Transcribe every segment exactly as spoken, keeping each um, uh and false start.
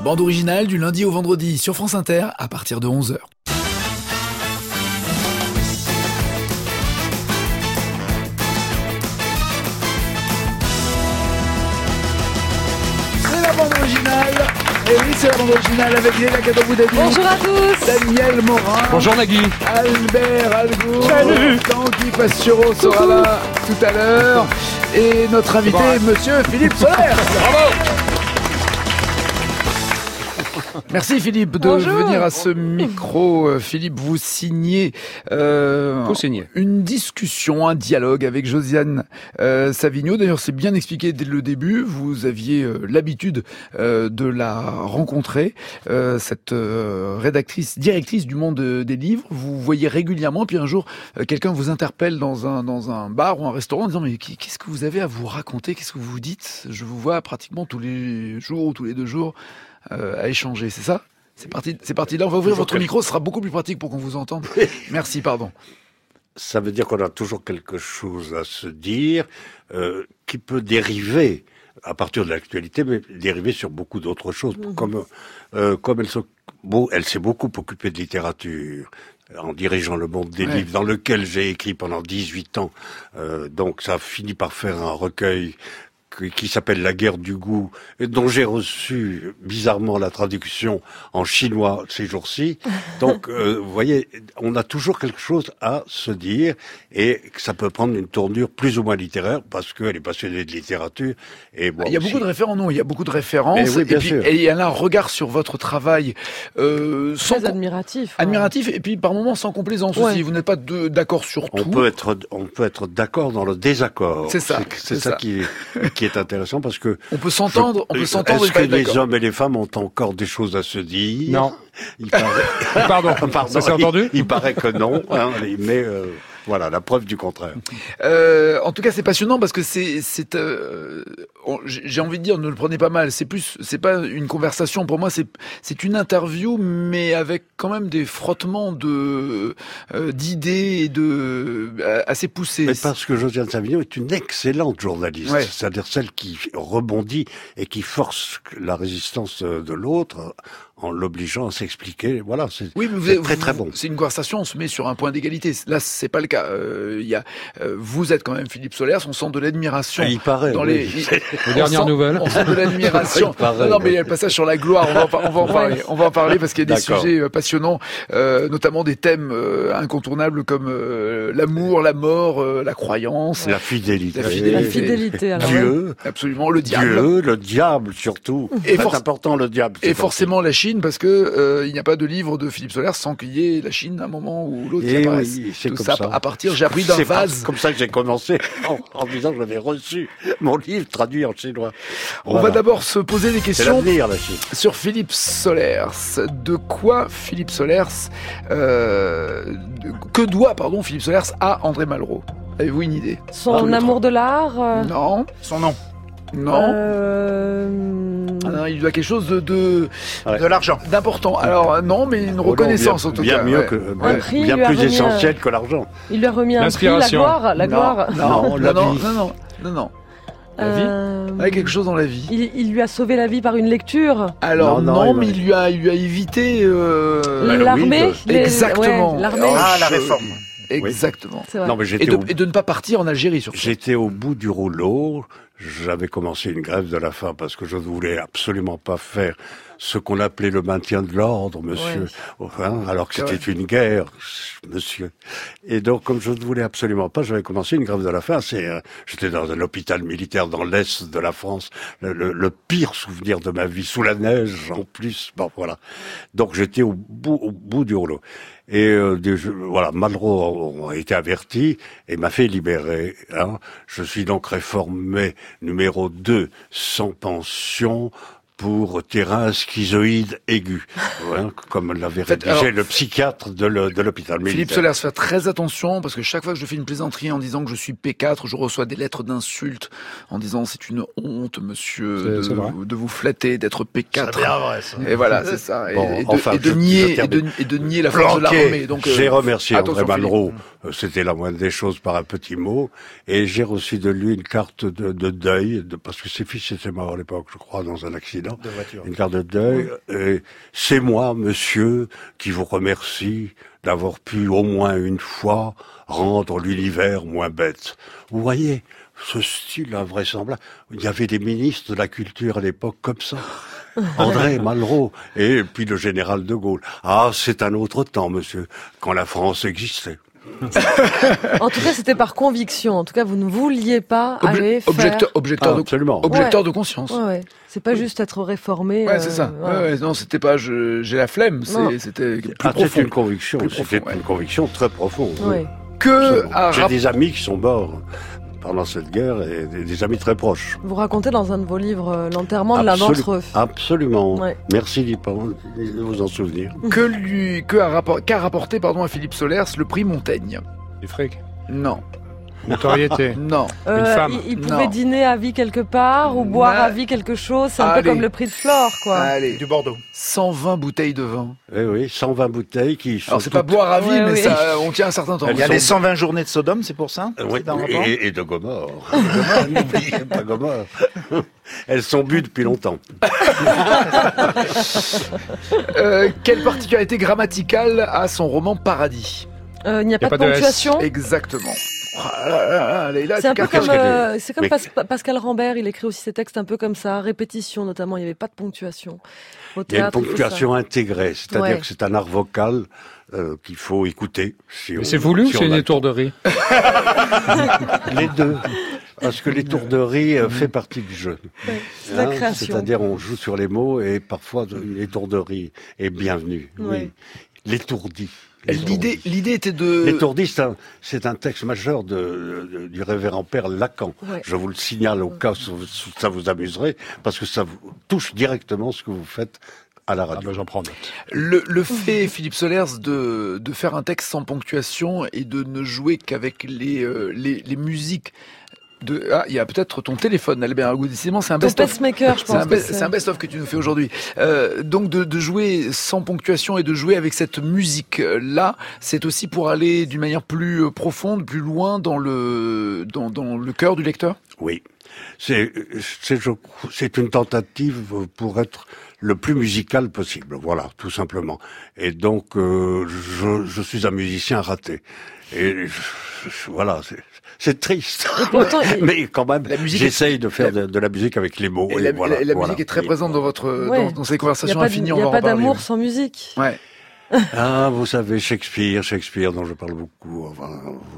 bande originale du lundi au vendredi sur France Inter à partir de onze heures. C'est la bande originale. Et oui, c'est la bande originale avec Léla Kadambou-Dadi. Bonjour à tous. Daniel Morin. Bonjour Nagui. Albert Algo. Salut. Tanguy Pastureau sera là tout à l'heure. Et notre invité, bon. monsieur Philippe Solers. Bravo. Merci Philippe de Bonjour. venir à ce micro. Philippe, vous signez, euh, Faut signer. une discussion, un dialogue avec Josiane euh, Savigno. D'ailleurs, c'est bien expliqué dès le début. Vous aviez euh, l'habitude euh, de la rencontrer, euh, cette euh, rédactrice, directrice du Monde des Livres. Vous voyez régulièrement, puis un jour, euh, quelqu'un vous interpelle dans un dans un bar ou un restaurant en disant « Mais qu'est-ce que vous avez à vous raconter ? Qu'est-ce que vous vous dites ? Je vous vois pratiquement tous les jours ou tous les deux jours. » Euh, à échanger, c'est ça ? C'est parti, c'est parti là. On va ouvrir Toujours votre quelque... micro, ce sera beaucoup plus pratique pour qu'on vous entende. Merci, pardon. Ça veut dire qu'on a toujours quelque chose à se dire euh, qui peut dériver à partir de l'actualité, mais dériver sur beaucoup d'autres choses. Mmh. Comme euh, comme elle, se, bon, elle s'est beaucoup occupée de littérature en dirigeant le Monde des ouais. Livres, dans lequel j'ai écrit pendant dix-huit ans. Euh, donc ça a fini par faire un recueil qui s'appelle La guerre du goût, et dont j'ai reçu bizarrement la traduction en chinois ces jours-ci. Donc, euh, vous voyez, on a toujours quelque chose à se dire, et ça peut prendre une tournure plus ou moins littéraire, parce qu'elle est passionnée de littérature. Et bon, il y a aussi... beaucoup de références, non, il y a beaucoup de références. Et, oui, bien et puis, sûr. Et il y a là un regard sur votre travail, euh, sans sans admiratif, ouais. admiratif, et puis par moments sans complaisance ouais. aussi. Vous n'êtes pas de, d'accord sur on tout. Peut être, on peut être d'accord dans le désaccord. C'est ça. C'est, c'est, c'est ça, ça qui est, qui est intéressant parce que on peut s'entendre, je, on peut s'entendre. Est-ce que les hommes et les femmes ont encore des choses à se dire ? Non. Il paraît... Pardon. Pardon. Ça s'est entendu ? il, il paraît que non, hein, mais euh, voilà, la preuve du contraire. Euh, en tout cas, c'est passionnant parce que c'est, c'est, euh, j'ai envie de dire, ne le prenez pas mal. C'est plus, c'est pas une conversation. Pour moi, c'est, c'est une interview, mais avec quand même des frottements de euh, d'idées et de euh, assez poussés. Mais parce que Josiane Savigno est une excellente journaliste, ouais. c'est-à-dire celle qui rebondit et qui force la résistance de l'autre en l'obligeant à s'expliquer. Voilà, c'est, oui, mais vous c'est avez, très vous, très bon. C'est une conversation, on se met sur un point d'égalité. Là, c'est pas le cas. Euh, y a, euh, vous êtes quand même Philippe Solers, on sent de l'admiration. Ah, il paraît. Dans oui. les, les dernières nouvelles. On sent de l'admiration. paraît, non, mais il y a le passage sur la gloire. On va, en, on va en parler. On va en parler parce qu'il y a des D'accord. sujets euh, passionnants, euh, notamment des thèmes euh, incontournables comme euh, l'amour, la mort, euh, la croyance, la fidélité, la fidélité, la fidélité alors Dieu, absolument le diable, Dieu, le diable surtout. Et c'est for- important le diable. Et forcément la Chine parce que euh, il n'y a pas de livre de Philippe Solers sans qu'il y ait la Chine à un moment ou l'autre qui apparaisse. Oui, c'est Tout comme ça, ça. À partir, j'ai appris d'un c'est vase. comme ça que j'ai commencé en, en disant que j'avais reçu mon livre traduit en chinois. On voilà. va d'abord se poser des questions c'est l'avenir, la Chine. Sur Philippe Solers. De quoi Philippe Solers, euh, que doit pardon Philippe Solers à André Malraux ? Avez-vous une idée ? Son ah, amour de l'art euh... Non. Son nom. Non. Euh... Ah non, il doit quelque chose de de, ouais. de l'argent, d'important. Alors non, mais une reconnaissance oh non, bien, en tout bien cas. Mieux ouais. que, ouais. bien, prix, bien plus remis, essentiel que l'argent. Il lui a remis un prix, la gloire, la non, gloire. Non, non, la non, vie. non, non, non, non. La vie euh... ouais, quelque chose dans la vie. Il, il lui a sauvé la vie par une lecture. Alors non, non, non mais il, il lui a, il lui a évité euh... l'armée. Oui, les... Exactement. Ouais, l'armée. Ah, la réforme. Exactement. Oui. Non, mais et, de, au... et de ne pas partir en Algérie, surtout. J'étais au bout du rouleau. J'avais commencé une grève de la faim parce que je ne voulais absolument pas faire ce qu'on appelait le maintien de l'ordre, monsieur. Ouais. Enfin, alors que c'était une guerre, monsieur. Et donc, comme je ne voulais absolument pas, j'avais commencé une grève de la faim. C'est, euh, j'étais dans un hôpital militaire dans l'est de la France, le, le, le pire souvenir de ma vie, sous la neige en plus. Bon, voilà. Donc, j'étais au bout, au bout du rouleau. Et euh, des, je, voilà, Malraux a été averti et m'a fait libérer. Hein. Je suis donc réformé numéro deux, sans pension, pour terrain schizoïde aigu, ouais, comme l'avait rédigé alors, le psychiatre de, le, de l'hôpital militaire. Philippe Solers, faites très attention, parce que chaque fois que je fais une plaisanterie en disant que je suis P quatre, je reçois des lettres d'insultes en disant c'est une honte, monsieur, c'est, de, c'est vous, de vous flatter, d'être P quatre. C'est bien vrai, ça. Et voilà, c'est ça. Et, bon, et, de, enfin, et, de je, nier, je et, de, et de nier la force Planqué. de l'armée. Donc, j'ai euh, remercié André Malraux, Philippe. C'était la moindre des choses par un petit mot, et j'ai reçu de lui une carte de, de deuil, de, parce que ses fils étaient morts à l'époque, je crois, dans un accident. accident, une carte de deuil. Et c'est moi, monsieur, qui vous remercie d'avoir pu au moins une fois rendre l'univers moins bête. Vous voyez, ce style invraisemblable. Il y avait des ministres de la culture à l'époque comme ça. André Malraux, et puis le général de Gaulle. Ah, c'est un autre temps, monsieur, quand la France existait. En tout cas, c'était par conviction. En tout cas, vous ne vouliez pas Obje- aller faire... Objecteur, objecteur, Ah, de, absolument. objecteur Ouais. de conscience. Ouais, ouais. C'est pas juste être réformé. Ouais, c'est ça. euh, voilà. Ouais, ouais, non, c'était pas je, j'ai la flemme, Non. c'est, c'était plus Ah, profond. c'était une conviction, Plus c'était profond, ouais. une conviction très profonde. oui. Ouais. Que Absolument. a J'ai rap- des amis qui sont morts pendant cette guerre et des, des amis très proches. Vous racontez dans un de vos livres euh, l'enterrement de l'un d'entre eux. Absolument. Ouais. Merci d'y pen- de vous en souvenir. que lui, que a rapport, qu'a rapporté pardon à Philippe Solers le prix Montaigne? Du fric. Non, Notoriété. non. Une femme. Il, il pouvait Non. dîner à vie quelque part ou boire Non. à vie quelque chose. C'est un Allez. peu comme le prix de Flore, quoi. Allez, Du Bordeaux. cent vingt bouteilles de vin. Eh oui, cent vingt bouteilles qui sont Alors c'est pas toutes- boire à vie, Ouais, mais oui. ça, on tient un certain temps. Il y a Ils les sont- cent vingt journées de Sodome, c'est pour ça? Euh, oui, C'est un rapport et, et de Gomorre. Gomorre, n'oubliez pas Gomorre. Elles sont bues depuis longtemps. Euh, quelle particularité grammaticale a son roman Paradis? Euh, il n'y a, Y a pas, pas de de S. ponctuation. Exactement. Ah là là là, Leïla, C'est un tu peu cartouches. comme, qu'elle euh, c'est comme Mais- Pas- Pascal Rambert, il écrit aussi ses textes un peu comme ça, répétition notamment, il n'y avait pas de ponctuation. Au Il y a une théâtre, il faut ponctuation intégrée, c'est-à-dire Ouais. que c'est un art vocal euh, qu'il faut écouter. Si Mais on- c'est voulu ou si c'est on une a- étourderie? Les deux. Parce que l'étourderie euh, fait partie du jeu. Ouais, c'est la création. C'est-à-dire on joue sur les mots et parfois une étourderie est bienvenue. Ouais. Oui. L'étourdi. L'idée, l'idée était de. L'étourdi, c'est un, c'est un texte majeur de, de- du révérend père Lacan. Ouais. Je vous le signale au cas où ça vous amuserait, parce que ça vous touche directement ce que vous faites à la Ah radio. ben j'en prends note. Le, le fait, Philippe Solers, de, de faire un texte sans ponctuation et de ne jouer qu'avec les, euh, les, les musiques de... Ah, il y a peut-être ton téléphone, Albert Argout. Décidément, c'est un Ton best-of. pacemaker, je C'est un, pense. que best- c'est un best-of que tu nous fais aujourd'hui. Euh, donc de, de jouer sans ponctuation et de jouer avec cette musique-là, c'est aussi pour aller d'une manière plus euh, profonde, plus loin dans le, dans, dans le cœur du lecteur? Oui. C'est, c'est, je- c'est une tentative pour être le plus musical possible. Voilà, tout simplement. Et donc, euh, je, je suis un musicien raté. Et je- je- voilà, c'est, c'est triste. pourtant, il- Mais quand même, La musique j'essaye de faire de, de la musique avec les mots. Et la, voilà, la- la voilà. musique est très Et- présente dans votre, Ouais. dans, dans ces Il conversations n'y infinies. a on va pas en parler. d'amour sans musique. Ouais. Ah, vous savez, Shakespeare, Shakespeare, dont je parle beaucoup. Enfin,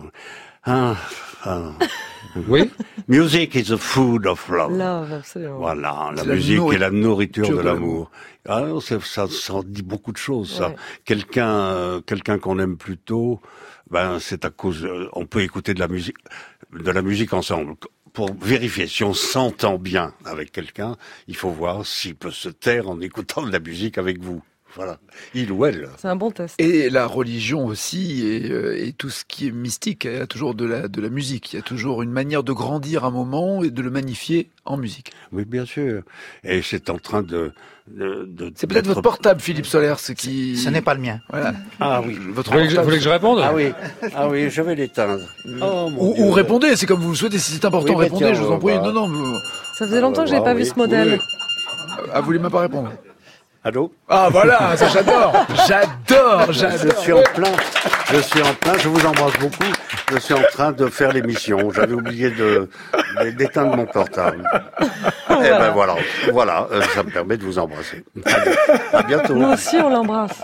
ah, ah. Oui? Music is the food of love. Love, absolument. Voilà, la C'est la musique nourri- est la nourriture de de l'amour. Ah, non, c'est- ça, ça en dit beaucoup de choses, ça. Ouais. Quelqu'un, euh, quelqu'un qu'on aime plutôt, ben, c'est à cause, euh, on peut écouter de la musique, de la musique ensemble. Pour vérifier si on s'entend bien avec quelqu'un, il faut voir s'il peut se taire en écoutant de la musique avec vous. Voilà. Il ou elle. C'est un bon test. Et la religion aussi, et, euh, et tout ce qui est mystique, il y a toujours de la, de la musique. Il y a toujours une manière de grandir un moment et de le magnifier en musique. Oui, bien sûr. Et c'est en train de, de, de C'est peut-être d'être- votre portable, Philippe Solers, qui... Ce n'est pas le mien. Voilà. Ah oui. Votre Vous voulez, que, je- vous voulez que je réponde? Ah oui. Ah oui, je vais l'éteindre. Oh, mon Ou, Dieu. ou répondez, c'est comme vous le souhaitez. Si c'est important, Oui, mais répondez, tiens, je vous on en prie. va- Non, non, mais- Ça faisait longtemps que je n'avais Ah, pas oui. vu ce modèle. Oui. ah, vous voulez même pas répondre. Allô? Ah, voilà, ça j'adore. J'adore, Je j'adore. suis en plein, je suis en plein, je vous embrasse beaucoup. Je suis en train de faire l'émission. J'avais oublié de, d'éteindre mon portable. Eh ben voilà, voilà, euh, ça me permet de vous embrasser. Allez, à bientôt. Nous aussi, on l'embrasse.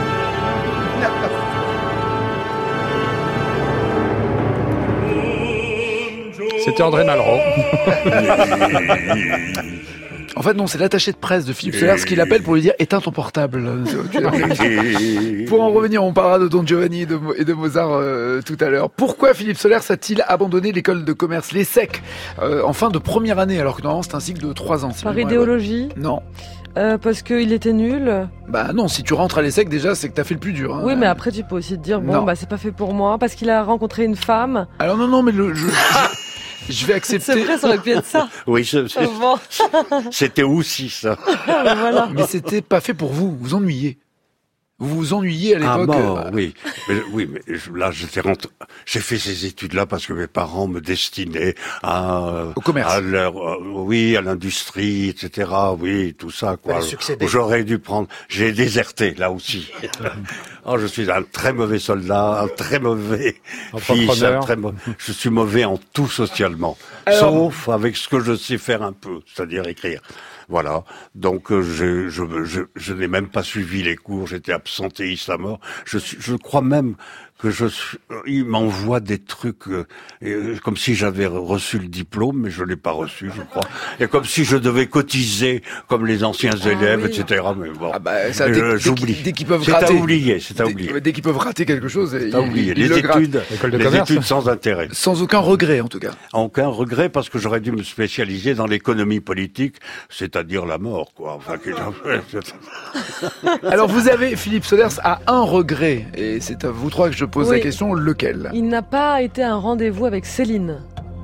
C'était André Malraux. En fait, non, c'est l'attaché de presse de Philippe Solers qui l'appelle pour lui dire éteins ton portable. Pour en revenir, on parlera de Don Giovanni et de, Mo- et de Mozart euh, tout à l'heure. Pourquoi Philippe Solers a-t-il abandonné l'école de commerce, l'ESSEC, euh, en fin de première année, alors que normalement c'est un cycle de trois ans? si Par ma mémoire est bonne. idéologie, Non. euh, parce qu'il était nul. Bah non, si tu rentres à l'ESSEC, déjà, c'est que t'as fait le plus dur. Hein. Oui, mais après, tu peux aussi te dire, bon, Non. bah, c'est pas fait pour moi, parce qu'il a rencontré une femme. Alors non, non, mais le, je, je, je vais C'est accepter. vrai, ça aurait pu être ça. Oui, je- je- Bon, c'était aussi ça. voilà. Mais c'était pas fait pour vous, vous ennuyez. Vous vous ennuyiez à l'époque. Ah mort, euh... oui. Mais, oui, mais je- là, j'étais rentré, j'ai fait ces études-là parce que mes parents me destinaient à, Au commerce. à leur, euh, oui, à l'industrie, et cetera. Oui, tout ça, quoi. Fallait succéder. J'aurais dû prendre, j'ai déserté, là aussi. Oh, je suis un très mauvais soldat, un très mauvais fils, un Entrepreneur. très mauvais, je suis mauvais en tout socialement. Alors- Sauf avec ce que je sais faire un peu, c'est-à-dire écrire. Voilà. Donc euh, je, je, je, je n'ai même pas suivi les cours. J'étais absentéiste à mort. Je, suis, je crois même que je suis, euh, il m'envoie des trucs euh, euh, comme si j'avais reçu le diplôme, mais je l'ai pas reçu, je crois. Et comme si je devais cotiser comme les anciens Ah élèves, oui. et cetera. Mais bon, Ah bah, ça, Mais dès, je- dès j'oublie. qu'ils, dès qu'ils peuvent C'est à gratter. oublier, c'est à Dès- oublier. Dès qu'ils peuvent rater quelque chose, ils, C'est à oublier. ils- ils Les le grattent. études, École de les commerce. études sans intérêt. Sans aucun regret, en tout cas. Aucun regret parce que j'aurais dû me spécialiser dans l'économie politique, c'est-à-dire la mort, quoi. Enfin, que- Alors, vous avez, Philippe Solers, a un regret. Et c'est à vous trois que je pose Oui. la question. Lequel? Il n'a pas été à un rendez-vous avec Céline.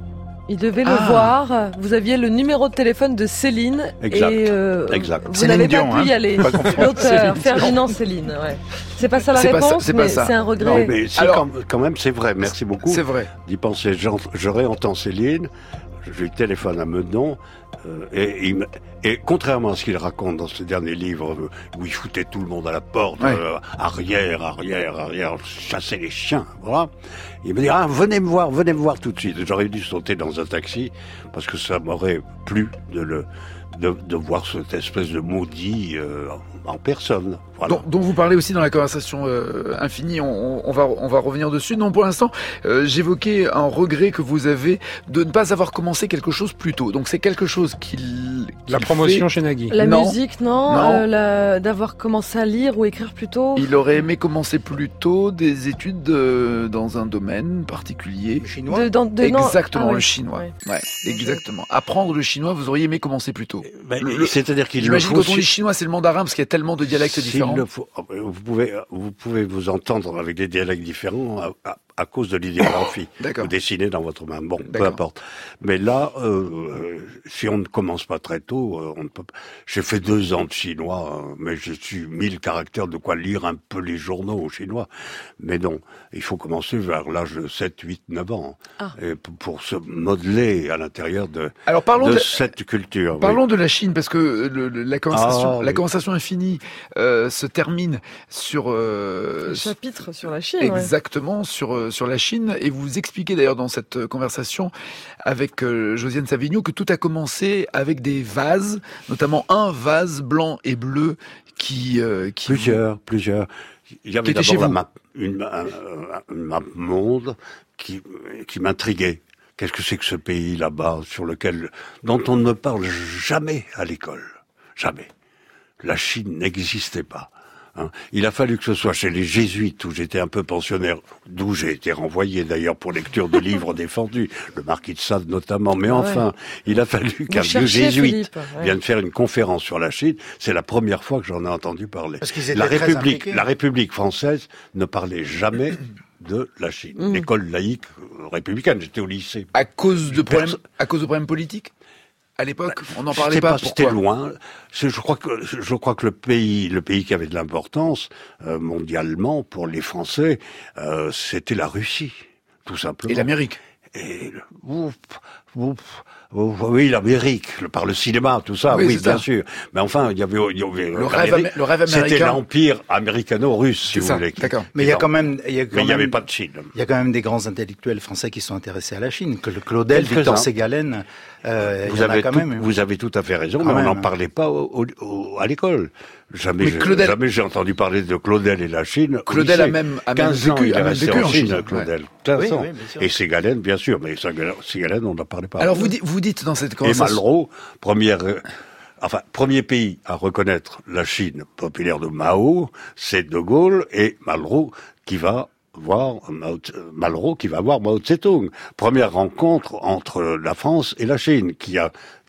Il devait Ah. le voir. Vous aviez le numéro de téléphone de Céline. Exact. Et euh, Exact. vous Céline n'avez Dion, pas pu hein. y aller. Pas confondre. L'auteur, Céline Ferdinand Céline. Ouais. C'est pas ça la C'est pas ça, réponse, c'est pas mais ça. c'est un Non, regret. mais si, Alors- quand, quand même, c'est vrai. Merci beaucoup C'est vrai. d'y penser. J'en- Je réentends Céline, je lui téléphone à Meudon, euh, et, il me- et contrairement à ce qu'il raconte dans ce dernier livre, euh, où il foutait tout le monde à la porte, Ouais. euh, arrière, arrière, arrière, chasser les chiens, voilà. Il me dit, ah, venez me voir, venez me voir tout de suite. J'aurais dû sauter dans un taxi, parce que ça m'aurait plu de le, de, de voir cette espèce de maudit euh, en personne. Voilà. Dont, dont vous parlez aussi dans la conversation euh, infinie, on, on va on va revenir dessus. Non, pour l'instant, euh, j'évoquais un regret que vous avez de ne pas avoir commencé quelque chose plus tôt. Donc c'est quelque chose qu'il La qu'il promotion fait. chez Nagui. La Non. musique, non, Non. Euh, la- d'avoir commencé à lire ou écrire plus tôt. Il aurait aimé commencer plus tôt des études euh, dans un domaine particulier. Chinois. De- dans- de- non- Exactement, ah ouais. le chinois. Ouais. Ouais, exactement. Apprendre le chinois, vous auriez aimé commencer plus tôt. Ben, Le- le- C'est-à-dire qu'il le J'imagine faut. quand on si- dit chinois, c'est le mandarin parce qu'il y a tellement de dialectes S'il différents. le faut- vous pouvez, vous pouvez vous entendre avec des dialectes différents à, à- à cause de l'idéographie. D'accord. Vous dessinez dans votre main. Bon, peu D'accord. importe. Mais là, euh, euh, si on ne commence pas très tôt, euh, on ne peut pas. J'ai fait deux ans de chinois, euh, mais j'ai su mille caractères de quoi lire un peu les journaux au chinois. Mais non, il faut commencer vers l'âge de sept, huit, neuf ans. Ah. Et pour, pour se modeler à l'intérieur de, Alors parlons de de, cette culture. oui. Parlons de la Chine, parce que le- le- la conversation, Ah, la oui. conversation infinie euh, se termine sur euh, Le chapitre sur la Chine. ouais. exactement sur euh, sur la Chine, et vous expliquez d'ailleurs dans cette euh, conversation avec euh, Josiane Savigno que tout a commencé avec des vases, notamment un vase blanc et bleu qui euh, qui Plusieurs, plusieurs. Il y Qui avait était chez d'abord la vous. map, une, un- un- une map monde qui, qui m'intriguait. Qu'est-ce que c'est que ce pays là-bas sur lequel, dont on ne parle jamais à l'école? Jamais. La Chine n'existait pas. Hein. Il a fallu que ce soit chez les jésuites où j'étais un peu pensionnaire, d'où j'ai été renvoyé d'ailleurs pour lecture de livres défendus, le marquis de Sade notamment. Mais Ah enfin, il a fallu qu'un vieux cherchiez, jésuite Philippe, ouais. vienne faire une conférence sur la Chine. C'est la première fois que j'en ai entendu parler. Parce qu'ils étaient La très République, impliqués. la République française ne parlait jamais de la Chine. Mm. L'école laïque euh, républicaine, j'étais au lycée. à cause de problèmes Perso- à cause de problèmes politiques. À l'époque, on n'en parlait C'était pas. C'était Pourquoi loin. C'est- Je crois que je crois que le pays, le pays qui avait de l'importance euh, mondialement pour les Français, euh, c'était la Russie, tout simplement. Et l'Amérique. Et le- ouf, ouf, ouf, oui, l'Amérique, le- par le cinéma, tout ça, Oui, oui, c'est bien ça. sûr. Mais enfin, il y avait, il y avait Le rêve, l'Amérique, amé- le rêve c'était américain. l'empire américano-russe, si C'est vous ça, voulez. d'accord. Mais il y a Et quand donc- même, il y a quand Mais il n'y avait même- pas de Chine. il y a quand même des grands intellectuels français qui sont intéressés à la Chine, que le Claudel, Quelques-uns. Victor Ségalen, euh, il Vous y en a avez, quand tout, même. vous avez tout à fait raison, Quand mais on même. n'en parlait pas au, au- au- à l'école. Jamais, Mais j'ai- Claudel- jamais j'ai entendu parler de Claudel et la Chine. au Claudel lycée. a même- a même quinze ans, vécu- il a est même resté vécu en en Chine, Chine, Claudel. quinze Oui, ans. oui, bien sûr. Et Ségalen, bien sûr, mais Ségalen, Ségalen, on n'en parlait pas. Alors vous dites, vous dites dans cette Et conversation. Malraux, première, euh, enfin, premier pays à reconnaître la Chine populaire de Mao, c'est De Gaulle et Malraux qui va voir Mao, Tse- Malraux qui va voir Mao Tse-tung. Première rencontre entre la France et la Chine qui a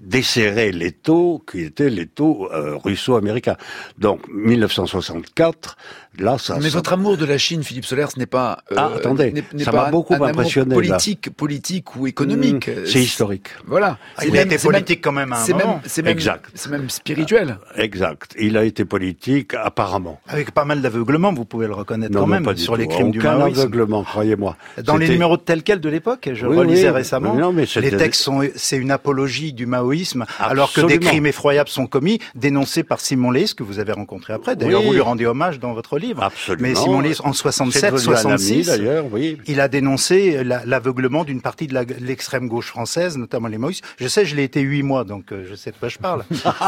desserrer l'étau qui était l'étau euh, russo-américain. Donc, mille neuf cent soixante-quatre, là, ça... Mais ça... votre amour de la Chine, Philippe Soler, ce n'est pas... Euh, ah, attendez, n'est, n'est ça pas m'a beaucoup un, un impressionné. Politique, politique ou économique. Mmh, c'est historique. Voilà. Ah, il même, a été politique même, quand même à un c'est moment. Même, c'est même, exact. C'est même spirituel. Exact. Il a été politique, apparemment. Avec pas mal d'aveuglement, vous pouvez le reconnaître non, quand non, même, pas sur tout. les crimes Aucun du maoïsme. aveuglement, croyez-moi. Dans C'était... les numéros de tel quel de l'époque, je oui, relisais oui, récemment, non, mais les textes sont, c'est une apologie du maoïsme, absolument. Alors que des crimes effroyables sont commis, dénoncés par Simon Leys, que vous avez rencontré après. D'ailleurs, oui. vous lui rendez hommage dans votre livre. Absolument. Mais Simon Leys, en soixante-sept soixante-six, d'ailleurs, oui. il a dénoncé la, l'aveuglement d'une partie de la, l'extrême gauche française, notamment les maoïstes. Je sais, je l'ai été huit mois, donc euh, je sais de quoi je parle.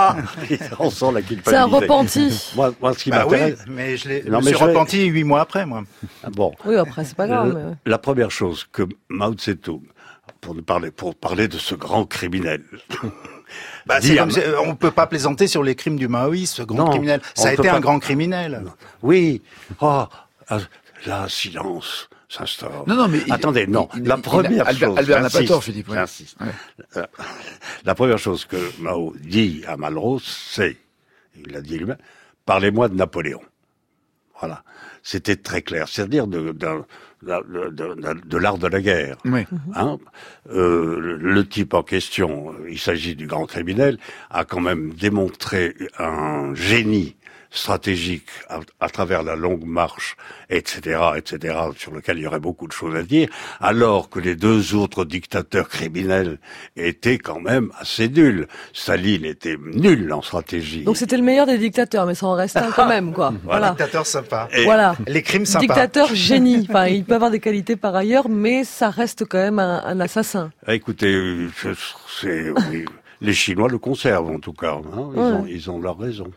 On sent la culpabilité. C'est un repenti. Moi, moi, ce qui bah m'intéresse... Oui, mais je, l'ai, non, je me suis repenti vais... huit mois après, moi. Bon. Oui, après, c'est pas grave. Le, mais... La première chose que Mao Tse-tung, pour nous parler, pour parler de ce grand criminel. Bah, c'est comme, c'est, on peut pas plaisanter sur les crimes du maoïsme, ce grand non, criminel. Ça a été pas... un grand criminel. Non. Oui. Oh, là, silence s'instaure. Non, non, mais attendez, il, non. Il, la il, première il, chose. Albert n'a pas tort, Philippe. Ouais. J'insiste. Ouais. La première chose que Mao dit à Malraux, c'est, il l'a dit lui-même, parlez-moi de Napoléon. Voilà. C'était très clair. C'est-à-dire de, de, de, de, de l'art de la guerre. Oui. Hein euh, le type en question, il s'agit du grand criminel, a quand même démontré un génie stratégique à, à travers la longue marche, et cetera, et cetera, sur lequel il y aurait beaucoup de choses à dire, alors que les deux autres dictateurs criminels étaient quand même assez nuls. Staline était nul en stratégie. Donc c'était le meilleur des dictateurs, mais ça en reste un quand même, quoi. Voilà. Dictateur sympa. Et voilà. Les crimes sympas. Dictateur génie. Enfin, il peut avoir des qualités par ailleurs, mais ça reste quand même un, un assassin. Écoutez, c'est, oui, les Chinois le conservent en tout cas. Hein, ils, ouais. ont, ils ont leur raison.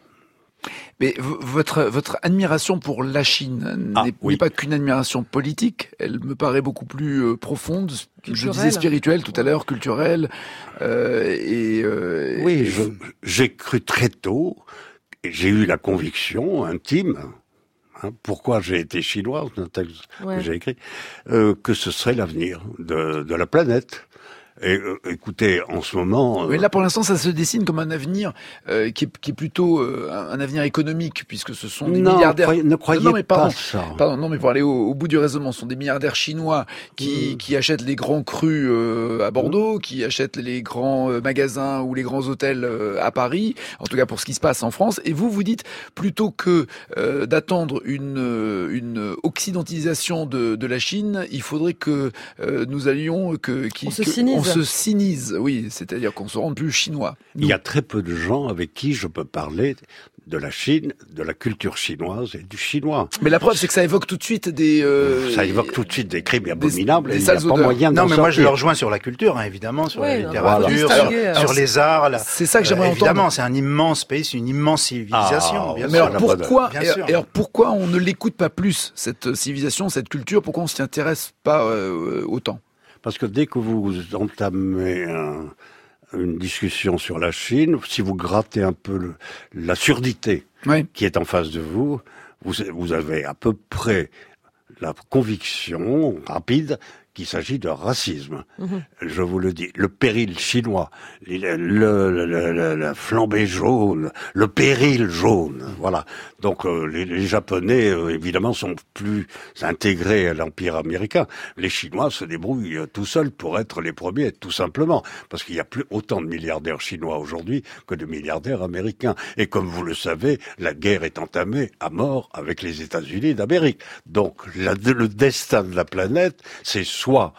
Mais votre votre admiration pour la Chine ah, n'est, oui. n'est pas qu'une admiration politique. Elle me paraît beaucoup plus euh, profonde. Culturelle. Je disais spirituelle tout à l'heure, culturelle. Euh, et euh, oui, et... Je, j'ai cru très tôt. Et j'ai eu la conviction intime. Hein, pourquoi j'ai été chinois, c'est un texte ouais. que j'ai écrit, euh, que ce serait l'avenir de, de la planète. Et euh, écoutez, en ce moment... Euh... Mais là, pour l'instant, ça se dessine comme un avenir euh, qui, est, qui est plutôt euh, un avenir économique, puisque ce sont des non, milliardaires... Croyez, ne croyez non, non, mais pardon, pas ça. Pardon, non, mais pour aller au, au bout du raisonnement, ce sont des milliardaires chinois qui, mmh. qui achètent les grands crus euh, à Bordeaux, mmh. qui achètent les grands euh, magasins ou les grands hôtels euh, à Paris, en tout cas pour ce qui se passe en France. Et vous, vous dites, plutôt que euh, d'attendre une, une occidentalisation de, de la Chine, il faudrait que euh, nous allions... Que, qui, on se que, cynise. On se cynise, oui, c'est-à-dire qu'on se rende plus chinois. Nous. Il y a très peu de gens avec qui je peux parler de la Chine, de la culture chinoise et du chinois. Mais la preuve, c'est que ça évoque tout de suite des... Euh, ça évoque tout de suite des crimes abominables. Des, des et il n'y a pas moyen non, d'en mais sortir. moi je le rejoins sur la culture, hein, évidemment, sur oui, la littérature, voilà. sur, alors, sur les arts. La, c'est ça que j'aimerais euh, entendre. Évidemment, c'est un immense pays, c'est une immense civilisation. Ah, bien mais sûr. alors pourquoi, bien et, sûr. et alors pourquoi on ne l'écoute pas plus, cette civilisation, cette culture? Pourquoi on s'y intéresse pas euh, autant? Parce que dès que vous entamez un... une discussion sur la Chine, si vous grattez un peu le, la surdité oui. qui est en face de vous, vous, vous avez à peu près la conviction rapide qu'il s'agit de racisme. Mmh. Je vous le dis, le péril chinois, le, le, le, le, le flambé jaune, le péril jaune, voilà. Donc euh, les, les Japonais, euh, évidemment, sont plus intégrés à l'Empire américain. Les Chinois se débrouillent euh, tout seuls pour être les premiers, tout simplement. Parce qu'il n'y a plus autant de milliardaires chinois aujourd'hui que de milliardaires américains. Et comme vous le savez, la guerre est entamée à mort avec les États-Unis d'Amérique. Donc la, le destin de la planète, c'est soit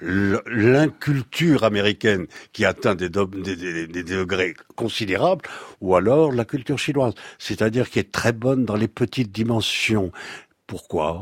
l'inculture américaine qui atteint des, do- des, des, des degrés considérables, ou alors la culture chinoise, c'est-à-dire qui est très bonne dans les petites dimensions. Pourquoi ?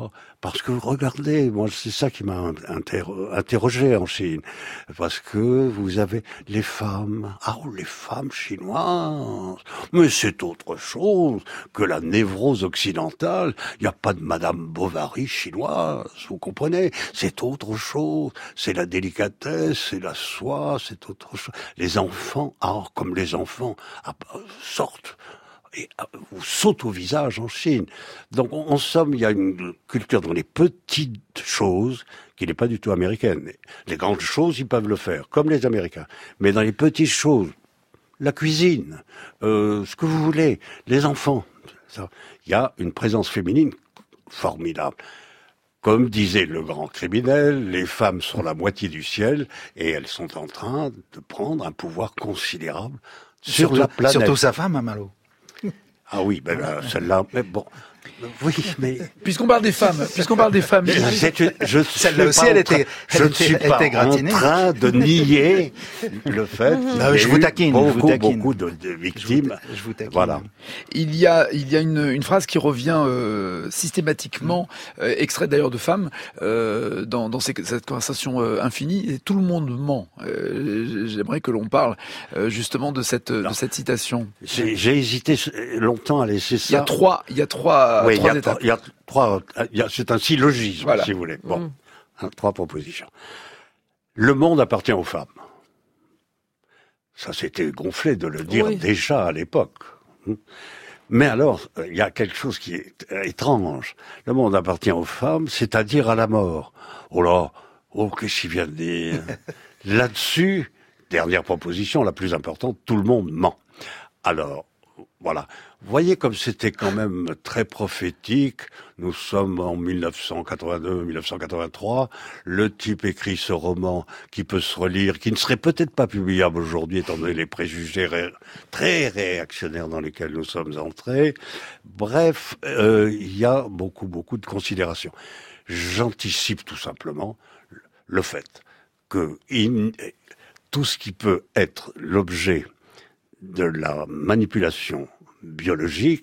Parce que, regardez, moi, c'est ça qui m'a interro- interrogé en Chine. Parce que vous avez les femmes, ah, les femmes chinoises. Mais c'est autre chose que la névrose occidentale. Il n'y a pas de Madame Bovary chinoise, vous comprenez ? C'est autre chose. C'est la délicatesse, c'est la soie, c'est autre chose. Les enfants, ah, comme les enfants, ah, sortent. Et vous saute au visage en Chine. Donc, en, en somme, il y a une culture dans les petites choses qui n'est pas du tout américaine. Les grandes choses, ils peuvent le faire, comme les Américains. Mais dans les petites choses, la cuisine, euh, ce que vous voulez, les enfants. Il y a une présence féminine formidable. Comme disait le grand criminel, les femmes sont la moitié du ciel et elles sont en train de prendre un pouvoir considérable sur surtout, la planète. Surtout sa femme, hein, Malo. Ah oui, ben là, celle-là, mais bon... Oui, mais puisqu'on parle des femmes, puisqu'on parle des femmes, c'est une, je celle-là aussi, elle était, je ne suis pas en train de nier le fait qu'il y a je vous taquine, beaucoup, je vous taquine. beaucoup de, de victimes. Je vous, je vous taquine. Voilà. Il y a, il y a une, une phrase qui revient euh, systématiquement, euh, extraite d'ailleurs de Femmes, euh, dans, dans ces, cette conversation euh, infinie. Et tout le monde ment. Euh, j'aimerais que l'on parle euh, justement de cette, de cette citation. J'ai, j'ai hésité longtemps à laisser ça. Il y a trois, il y a trois. Oui, trois il y a étapes. trois, il y a trois, il y a, c'est un syllogisme, voilà. si vous voulez. Bon, mmh. hein, trois propositions. Le monde appartient aux femmes. Ça, c'était gonflé de le dire oui. déjà à l'époque. Mais alors, il y a quelque chose qui est étrange. Le monde appartient aux femmes, c'est-à-dire à la mort. Oh là, oh, qu'est-ce qu'il vient de dire? Là-dessus, dernière proposition, la plus importante, tout le monde ment. Alors, voilà. Vous voyez comme c'était quand même très prophétique. Nous sommes en mille neuf cent quatre-vingt-deux mille neuf cent quatre-vingt-trois. Le type écrit ce roman qui peut se relire, qui ne serait peut-être pas publiable aujourd'hui, étant donné les préjugés ré- très réactionnaires dans lesquels nous sommes entrés. Bref, euh, il y a beaucoup, beaucoup de considérations. J'anticipe tout simplement le fait que il, tout ce qui peut être l'objet de la manipulation biologique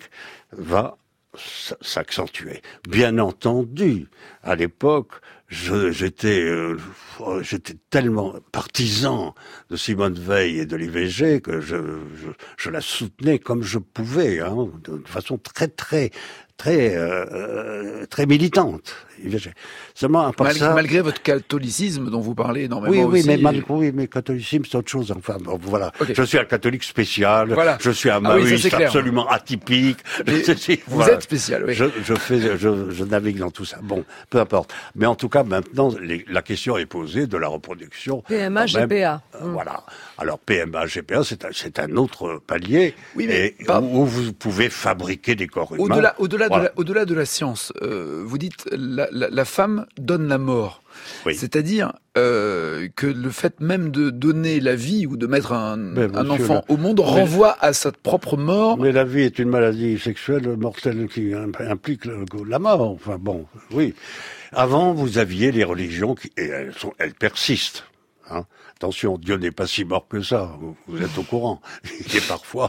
va s'accentuer. Bien entendu, à l'époque, je, j'étais, euh, j'étais tellement partisan de Simone Veil et de l'I V G que je, je, je la soutenais comme je pouvais, hein, de façon très, très, très, euh, très militante. I V G. Seulement, à part malgré, ça, malgré votre catholicisme dont vous parlez énormément oui, oui, aussi. mais malgré, oui, mais catholicisme, c'est autre chose. Enfin, bon, voilà. Okay. Je suis un catholique spécial. Voilà. Je suis un ah maoïste oui, absolument atypique. Vous voilà. êtes spécial, oui. Je, je fais, je, je navigue dans tout ça. Bon, peu importe. Mais en tout cas, maintenant, les, la question est posée de la reproduction. P M A, G P A. Euh, mmh. Voilà. Alors, P M A, G P A, c'est un, c'est un autre palier. Oui, mais et pas... où, où vous pouvez fabriquer des corps humains. Au-delà, au-delà, voilà. de, la, au-delà de la science, euh, vous dites la, la, la femme donne la mort. Oui. C'est-à-dire euh, que le fait même de donner la vie ou de mettre un, mais un enfant le... au monde renvoie mais... à sa propre mort. Mais la vie est une maladie sexuelle mortelle qui implique la mort. Enfin bon, oui. Avant, vous aviez les religions qui, et elles, sont, elles persistent. Hein. Attention, Dieu n'est pas si mort que ça, vous, vous êtes au courant. Il est parfois,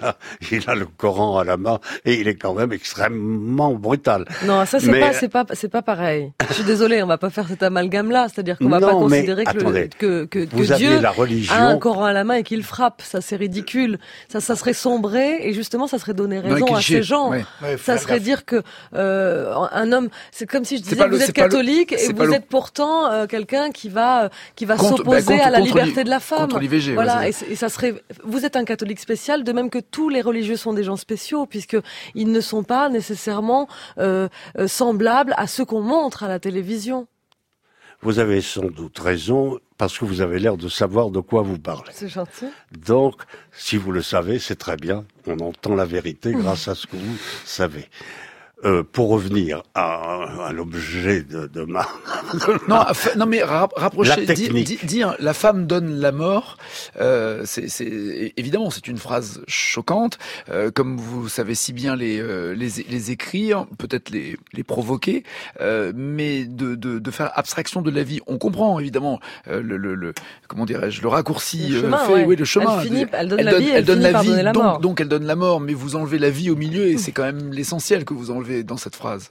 il a le Coran à la main et il est quand même extrêmement brutal. Non, ça c'est mais... pas, c'est pas, c'est pas pareil. Je suis désolée, on va pas faire cet amalgame-là, c'est-à-dire qu'on va non, pas considérer mais, que, attendez, le, que, que, vous que Dieu la religion... a un Coran à la main et qu'il frappe. Ça c'est ridicule. Ça, ça serait sombrer et justement ça serait donner raison non, à ces gens. Ouais. Ouais, ça serait gaffe. dire que euh, un homme, c'est comme si je disais vous le, êtes catholique le, et vous êtes pourtant euh, quelqu'un qui va, qui va contre, s'opposer bah, à la liberté de la femme. Contre l'I V G, voilà, ouais, et, et ça serait. Vous êtes un catholique spécial, de même que tous les religieux sont des gens spéciaux, puisque ils ne sont pas nécessairement euh, euh, semblables à ceux qu'on montre à la télévision. Vous avez sans doute raison, parce que vous avez l'air de savoir de quoi vous parlez. C'est gentil. Donc, si vous le savez, c'est très bien. On entend la vérité grâce à ce que vous savez. Euh, pour revenir à, à l'objet de, de ma... De non, non, mais rapprocher, dire, dire la femme donne la mort, euh, c'est, c'est évidemment c'est une phrase choquante, euh, comme vous savez si bien les euh, les, les écrire, peut-être les les provoquer, euh, mais de, de de faire abstraction de la vie. On comprend évidemment euh, le, le le comment dirais-je le raccourci le chemin, euh, fait, ouais. oui le chemin. Elle, finit, elle donne elle la donne, vie, elle, elle donne la vie, la donc mort. donc elle donne la mort, mais vous enlevez la vie au milieu et c'est quand même l'essentiel que vous enlevez dans cette phrase.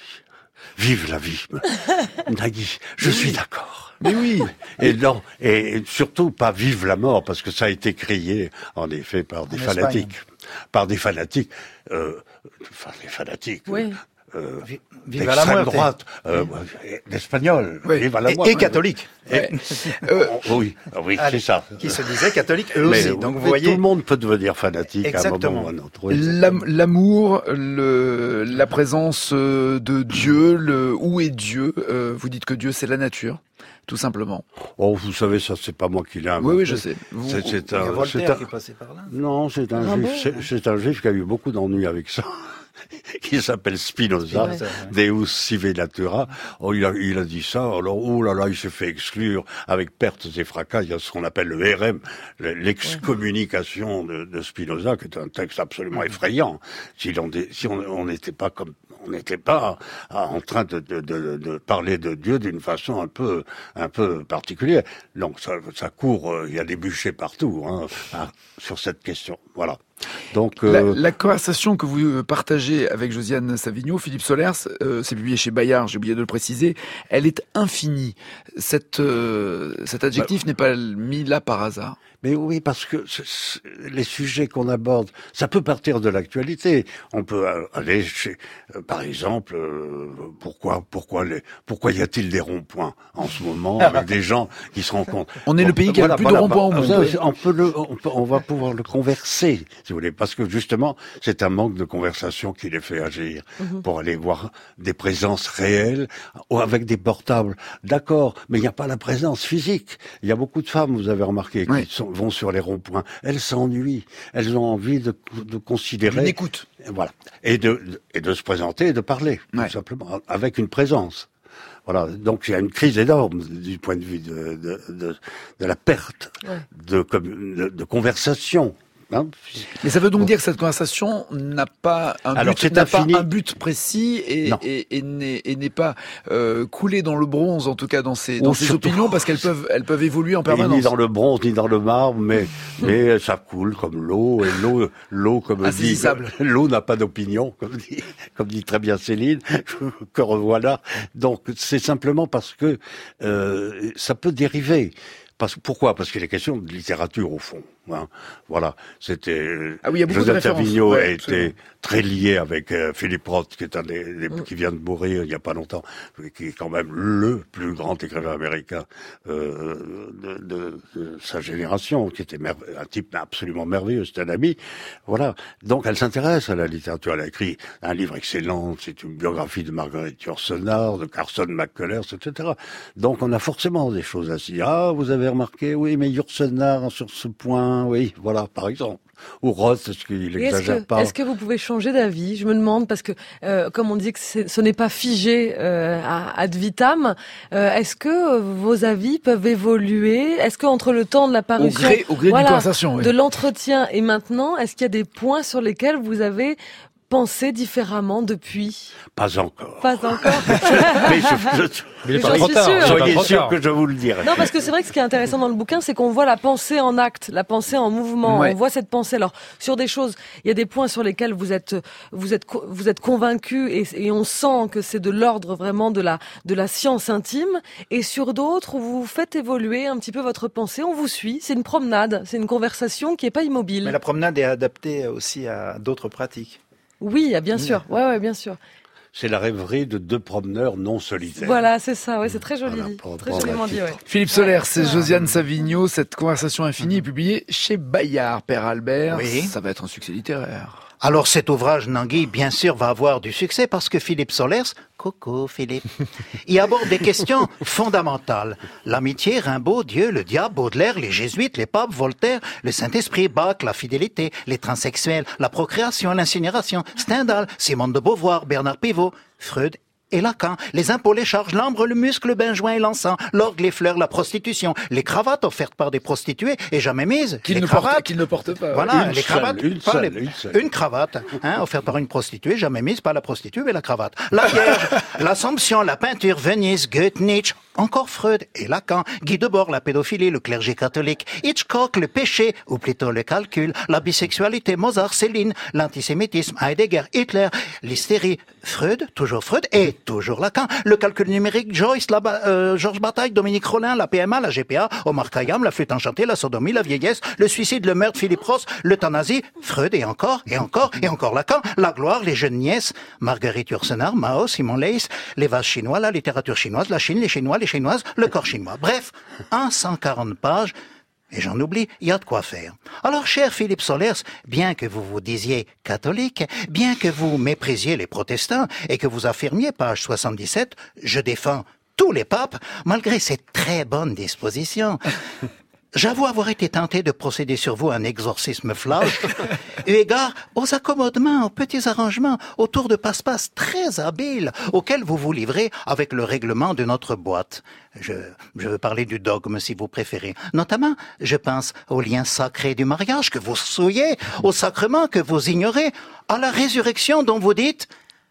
Vive la vie, Nagui, je oui. suis d'accord. Mais oui. Et non, et surtout pas vive la mort, parce que ça a été crié, en effet, par des en fanatiques. Espagne. Par des fanatiques, euh, enfin des fanatiques. Oui. Euh, Vive à la muerte. Droite, euh, l'espagnol, oui. Vive à la muerte. Et, et catholique. Ouais. euh, oui, oui, c'est ça. Qui se disait catholique eux aussi. Mais, donc vous voyez, tout le monde peut devenir fanatique exactement. à un moment ou à un autre. Oui, l'amour, le, la présence de Dieu, le où est Dieu. Euh, vous dites que Dieu c'est la nature. Tout simplement. Oh, vous savez, ça, c'est pas moi qui l'ai inventé. Oui, oui, je sais. Vous, c'est, c'est un, Voltaire un... qui est passé par là. Non, c'est un ah juif. Bon c'est, c'est un juif qui a eu beaucoup d'ennuis avec ça. Qui s'appelle Spinoza, ouais, Deus sive natura. Oh, il a, il a dit ça. Alors, oh là là, il s'est fait exclure avec pertes et fracas. Il y a ce qu'on appelle le R M, l'excommunication de, de Spinoza, qui est un texte absolument effrayant. Si on si on n'était pas comme on n'était pas en train de, de, de, de parler de Dieu d'une façon un peu, un peu particulière. Donc ça, ça court, il y a des bûchers partout hein, sur cette question. Voilà. Donc, euh... la, la conversation que vous partagez avec Josiane Savigno, Philippe Solers, euh, c'est publié chez Bayard, j'ai oublié de le préciser, elle est infinie. Cette, euh, cet adjectif bah, n'est pas mis là par hasard. Mais oui, parce que c'est, c'est, les sujets qu'on aborde, ça peut partir de l'actualité. On peut aller chez, euh, par exemple, euh, pourquoi, pourquoi, les, pourquoi y a-t-il des ronds-points en ce moment avec des gens qui se rencontrent. On est bon, le pays qui voilà, a le plus voilà, de ronds-points au monde. On peut le, on, peut, on va pouvoir le converser, si vous voulez, parce que justement, c'est un manque de conversation qui les fait agir mm-hmm. pour aller voir des présences réelles ou avec des portables. D'accord, mais il n'y a pas la présence physique. Il y a beaucoup de femmes, vous avez remarqué, qui oui. sont vont sur les ronds-points. Elles s'ennuient. Elles ont envie de, de considérer... Une écoute. Voilà. Et de, de, et de se présenter et de parler, ouais. tout simplement, avec une présence. Voilà. Donc il y a une crise énorme du point de vue de, de, de, de la perte ouais. de, de, de conversation. Hein. Mais ça veut donc bon. dire que cette conversation n'a pas un Alors, but, n'a pas un but précis et, et, et, n'est, et n'est pas euh, coulée dans le bronze, en tout cas dans ses, dans ses opinions, parce qu'elles peuvent, elles peuvent évoluer en permanence. Ni dans le bronze, ni dans le marbre, mais, mais ça coule comme l'eau, et l'eau, l'eau, comme dit, l'eau n'a pas d'opinion, comme dit, comme dit très bien Céline, que revoilà. Donc, c'est simplement parce que euh, ça peut dériver. Parce, pourquoi ? Parce qu'il est question de littérature au fond. Hein. Voilà, c'était. Ah oui, il y a beaucoup Joseph de références. Savigno ouais, a été très lié avec euh, Philippe Roth, qui est un des, des mm. qui vient de mourir il y a pas longtemps, qui est quand même le plus grand écrivain américain euh, de, de, de sa génération, qui était merve- un type absolument merveilleux, c'est un ami. Voilà, donc elle s'intéresse à la littérature. Elle a écrit un livre excellent, c'est une biographie de Marguerite Yourcenar, de Carson McCullers, et cetera. Donc on a forcément des choses à se dire. Ah, vous avez remarqué, oui, mais Yourcenar sur ce point. Oui, voilà, par exemple. Ou Roth, est-ce qu'il exagère pas ? Est-ce que vous pouvez changer d'avis ? Je me demande, parce que, euh, comme on dit que c'est, ce n'est pas figé euh, ad vitam, euh, est-ce que vos avis peuvent évoluer ? Est-ce qu'entre le temps de la parution, au gré, au gré voilà, d'une conversation, oui. de l'entretien et maintenant, est-ce qu'il y a des points sur lesquels vous avez pensé différemment depuis ? Pas encore. Pas encore. Mais je, je, Mais pas trop tard. Sûr. Soyez sûr que je vous le dirai. Non, parce que c'est vrai que ce qui est intéressant dans le bouquin, c'est qu'on voit la pensée en acte, la pensée en mouvement. Ouais. On voit cette pensée. Alors, sur des choses, il y a des points sur lesquels vous êtes, vous êtes, vous êtes convaincus et, et on sent que c'est de l'ordre vraiment de la, de la science intime. Et sur d'autres, où vous faites évoluer un petit peu votre pensée, on vous suit. C'est une promenade, c'est une conversation qui est pas immobile. Mais la promenade est adaptée aussi à d'autres pratiques. Oui, bien sûr. Ouais, ouais, bien sûr. C'est la rêverie de deux promeneurs non solitaires. Voilà, c'est ça. Ouais, c'est très joli, voilà, pour, très pour joliment dit. Ouais. Philippe Solers, c'est Josiane Savigno. Cette conversation infinie est publiée chez Bayard, Père Albert. Oui. Ça va être un succès littéraire. Alors cet ouvrage, Nangui, bien sûr, va avoir du succès parce que Philippe Solers, coucou Philippe, y aborde des questions fondamentales. L'amitié, Rimbaud, Dieu, le diable, Baudelaire, les jésuites, les papes, Voltaire, le Saint-Esprit, Bach, la fidélité, les transsexuels, la procréation, l'incinération, Stendhal, Simone de Beauvoir, Bernard Pivot, Freud et Lacan, les impôts, les charges, l'ambre, le muscle, le benjoin et l'encens, l'orgue, les fleurs, la prostitution, les cravates offertes par des prostituées et jamais mises. Qu'ils ne, cravates, portent, qu'ils ne portent pas. Voilà, une les cravates. Seule, une, pas seule, les, une, seule. une cravate, hein, offerte par une prostituée, jamais mise, pas la prostituée, mais la cravate. La Vierge, l'Assomption, la peinture, Venise, Goethe, Nietzsche, Encore Freud et Lacan, Guy Debord, la pédophilie, le clergé catholique, Hitchcock, le péché, ou plutôt le calcul, la bisexualité, Mozart, Céline, l'antisémitisme, Heidegger, Hitler, l'hystérie, Freud, toujours Freud, et toujours Lacan, le calcul numérique, Joyce, la, euh, Georges Bataille, Dominique Rollin, la P M A, la G P A, Omar Khayyam, la flûte enchantée, la sodomie, la vieillesse, le suicide, le meurtre, Philippe Ross, l'euthanasie, Freud et encore, et encore, et encore Lacan, la gloire, les jeunes nièces, Marguerite Yourcenar, Mao, Simon Leys, les vases chinois, la littérature chinoise, la Chine, les Chinois, les Chinoises, le corps chinois. Bref, cent quarante pages, et j'en oublie, il y a de quoi faire. Alors, cher Philippe Solers, bien que vous vous disiez catholique, bien que vous méprisiez les protestants, et que vous affirmiez, page soixante-dix-sept, je défends tous les papes, malgré ces très bonnes dispositions, j'avoue avoir été tenté de procéder sur vous à un exorcisme flash, eu égard aux accommodements, aux petits arrangements, autour de passe-passe très habiles auxquels vous vous livrez avec le règlement de notre boîte. Je, je veux parler du dogme si vous préférez. Notamment, je pense au lien sacré du mariage que vous souillez, au sacrement que vous ignorez, à la résurrection dont vous dites...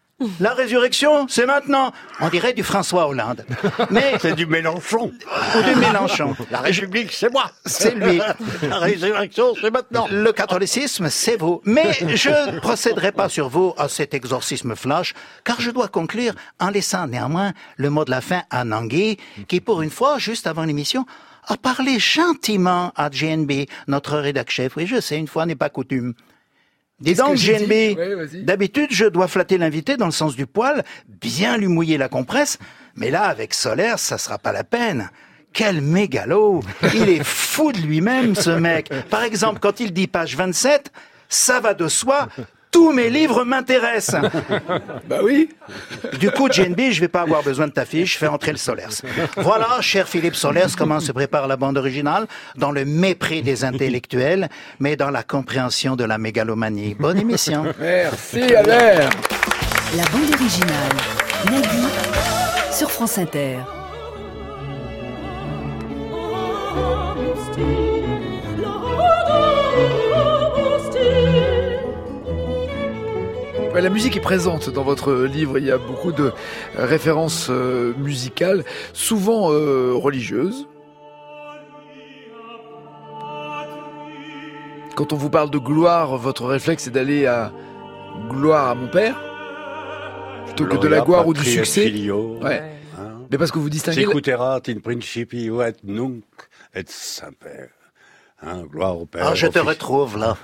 La résurrection, c'est maintenant. On dirait du François Hollande. Mais c'est du Mélenchon. Ou du Mélenchon. La République, c'est moi. C'est lui. La résurrection, c'est maintenant. Le catholicisme, c'est vous. Mais je ne procéderai pas sur vous à cet exorcisme flash, car je dois conclure en laissant néanmoins le mot de la fin à Nangui, qui pour une fois, juste avant l'émission, a parlé gentiment à G N B, notre rédac-chef. Oui, je sais, une fois n'est pas coutume. Dis donc, G N B, oui, d'habitude, je dois flatter l'invité dans le sens du poil, bien lui mouiller la compresse, mais là, avec Solers, ça sera pas la peine. Quel mégalo! Il est fou de lui-même, ce mec. Par exemple, quand il dit page vingt-sept, ça va de soi, tous mes livres m'intéressent. Bah oui. Du coup, G N B, je vais pas avoir besoin de ta fiche, fais entrer le Solers. Voilà, cher Philippe Solers, comment se prépare la bande originale, dans le mépris des intellectuels, mais dans la compréhension de la mégalomanie. Bonne émission. Merci, Albert. La bande originale, Nagui, sur France Inter. La musique est présente dans votre livre, il y a beaucoup de références euh, musicales, souvent euh, religieuses. Quand on vous parle de gloire, votre réflexe est d'aller à gloire à mon père, plutôt que de la gloire ou du succès. Filio, ouais. Hein. Mais parce que vous distinguez... Sicuterat in principi et nunc et semper. Hein, gloire au Père. Ah, je te fils. Retrouve là.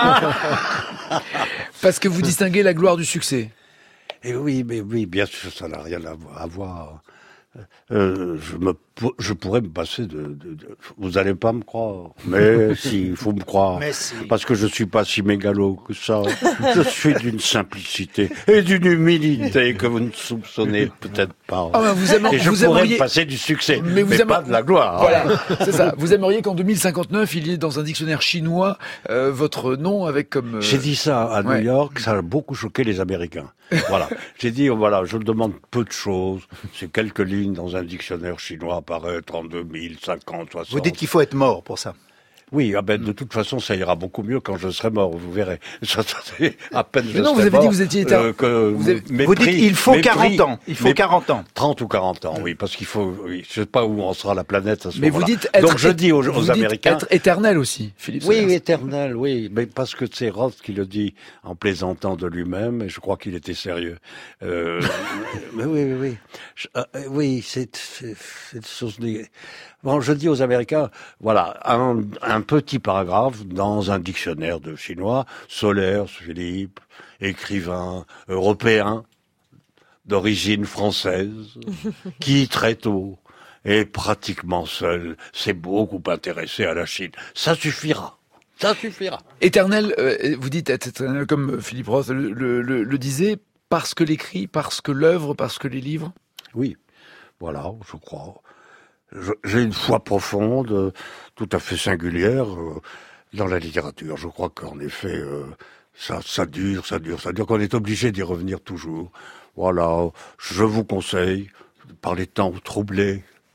Parce que vous distinguez la gloire du succès. Et oui, mais oui, bien sûr, ça n'a rien à voir. Euh, je, me, je pourrais me passer de, de, de... Vous allez pas me croire, mais si, il faut me croire. Mais si. Parce que je suis pas si mégalo que ça. Je suis d'une simplicité et d'une humilité que vous ne soupçonnez peut-être pas. Ah ben vous aimeriez, et je vous pourrais aimeriez... me passer du succès, mais, vous mais aimeriez... pas de la gloire. Voilà, c'est ça. Vous aimeriez qu'en deux mille cinquante-neuf, il y ait dans un dictionnaire chinois euh, votre nom avec comme... Euh... J'ai dit ça à New ouais. York, ça a beaucoup choqué les Américains. Voilà. J'ai dit, voilà, je demande peu de choses. C'est quelques lignes dans un dictionnaire chinois apparaître en deux mille, cinquante, soixante. Vous dites qu'il faut être mort pour ça. Oui, ah ben, de toute façon, ça ira beaucoup mieux quand je serai mort, vous verrez. Ça, ça, à peine mais je non, serai vous avez mort, dit que vous étiez éternel. Euh, que vous, avez... mépris, vous dites il faut mépris, quarante ans. Il faut mépris, quarante ans. trente ou quarante ans, oui, parce qu'il faut, oui, je sais pas où en sera la planète à ce mais moment-là. Vous dites être, donc je dis aux, aux vous Américains. Dites être éternel aussi, Philippe. Oui, Solers. éternel, oui, mais parce que c'est Roth qui le dit en plaisantant de lui-même, et je crois qu'il était sérieux. Euh, mais oui, oui, oui. Je, euh, oui, c'est, c'est, c'est chose. Bon, je dis aux Américains, voilà, un, un petit paragraphe dans un dictionnaire de chinois, Solers, Philippe, écrivain européen, d'origine française, qui très tôt est pratiquement seul, s'est beaucoup intéressé à la Chine. Ça suffira. Ça suffira. Éternel, euh, vous dites être éternel comme Philippe Roth le, le, le, le disait, parce que l'écrit, parce que l'œuvre, parce que les livres? Oui, voilà, je crois. J'ai une foi profonde, tout à fait singulière, euh, dans la littérature. Je crois qu'en effet, euh, ça, ça dure, ça dure, ça dure, qu'on est obligé d'y revenir toujours. Voilà, je vous conseille, par les temps troublés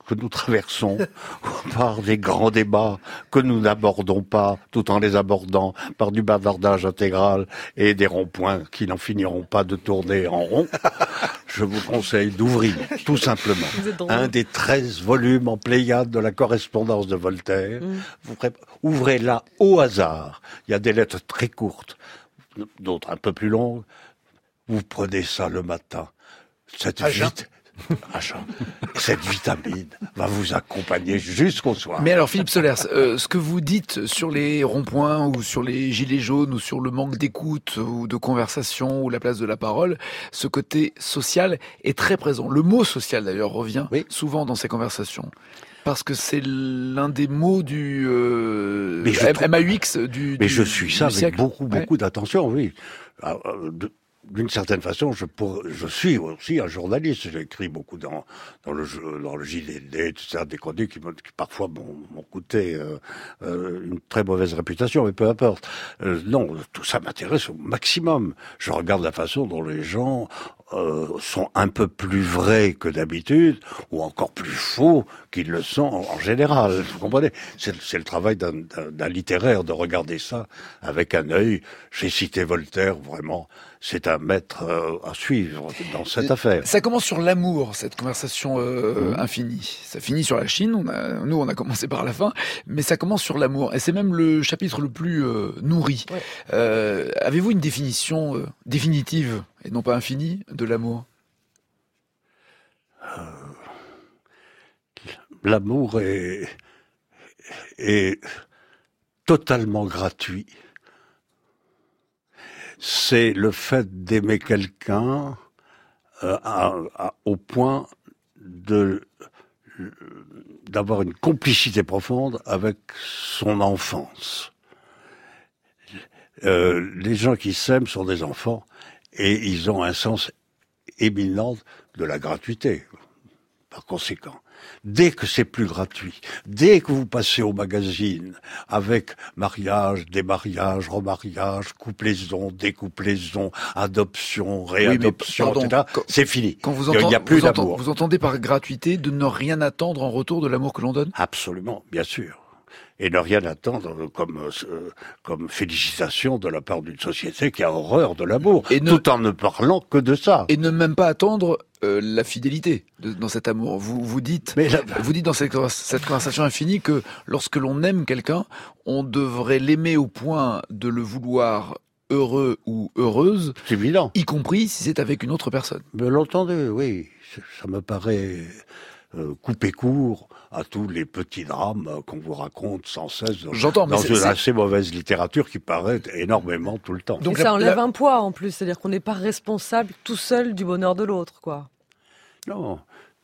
que nous traversons par des grands débats que nous n'abordons pas tout en les abordant, par du bavardage intégral et des ronds-points qui n'en finiront pas de tourner en rond, je vous conseille d'ouvrir tout simplement un des treize volumes en Pléiade de la correspondance de Voltaire. Mmh. Vous ouvrez là au hasard. Il y a des lettres très courtes, d'autres un peu plus longues. Vous prenez ça le matin. Cette vite. Cette vitamine va vous accompagner jusqu'au soir. Mais alors Philippe Solers, euh, ce que vous dites sur les ronds-points ou sur les gilets jaunes ou sur le manque d'écoute ou de conversation ou la place de la parole, ce côté social est très présent. Le mot social d'ailleurs revient oui. souvent dans ces conversations. Parce que c'est l'un des mots du euh, M A U X du Mais du, je suis ça avec siècle. beaucoup, beaucoup ouais. d'attention, oui. Alors, de... D'une certaine façon, je, pour, je suis aussi un journaliste. J'ai écrit beaucoup dans, dans le dans le J D D, tout ça, des chroniques qui, qui parfois m'ont, m'ont coûté euh, euh, une très mauvaise réputation, mais peu importe. Euh, non, tout ça m'intéresse au maximum. Je regarde la façon dont les gens euh, sont un peu plus vrais que d'habitude, ou encore plus faux qu'ils le sont en, en général. Vous comprenez ? C'est, c'est le travail d'un, d'un, d'un littéraire de regarder ça avec un œil. J'ai cité Voltaire, vraiment. C'est un maître euh, à suivre dans cette affaire. Ça commence sur l'amour, cette conversation euh, mmh. infinie. Ça finit sur la Chine, on a, nous on a commencé par la fin, mais ça commence sur l'amour. Et c'est même le chapitre le plus euh, nourri. Ouais. Euh, avez-vous une définition euh, définitive, et non pas infinie, de l'amour ? euh, L'amour est, est totalement gratuit. C'est le fait d'aimer quelqu'un euh, à, à, au point de d'avoir une complicité profonde avec son enfance. Euh, les gens qui s'aiment sont des enfants et ils ont un sens éminent de la gratuité. Par conséquent, dès que c'est plus gratuit, dès que vous passez au magazine avec mariage, démariage, remariage, couplaison, découplaison, adoption, réadoption, oui, pardon, et cetera, quand, c'est fini. Quand vous entendez, il n'y a plus vous d'amour. Entendez, vous entendez par gratuité de ne rien attendre en retour de l'amour que l'on donne ? Absolument, bien sûr. Et ne rien attendre comme euh, comme félicitation de la part d'une société qui a horreur de l'amour, et ne, tout en ne parlant que de ça. Et ne même pas attendre euh, la fidélité de, dans cet amour. Vous vous dites, Mais là, vous dites dans cette, cette conversation infinie que lorsque l'on aime quelqu'un, on devrait l'aimer au point de le vouloir heureux ou heureuse, c'est évident, y compris si c'est avec une autre personne. Mais l'entendez, oui, ça me paraît euh, couper court à tous les petits drames qu'on vous raconte sans cesse dans, J'entends, mais dans c'est, une c'est... assez mauvaise littérature qui paraît énormément tout le temps. Donc ça enlève la... un poids en plus, c'est-à-dire qu'on n'est pas responsable tout seul du bonheur de l'autre, quoi. Non,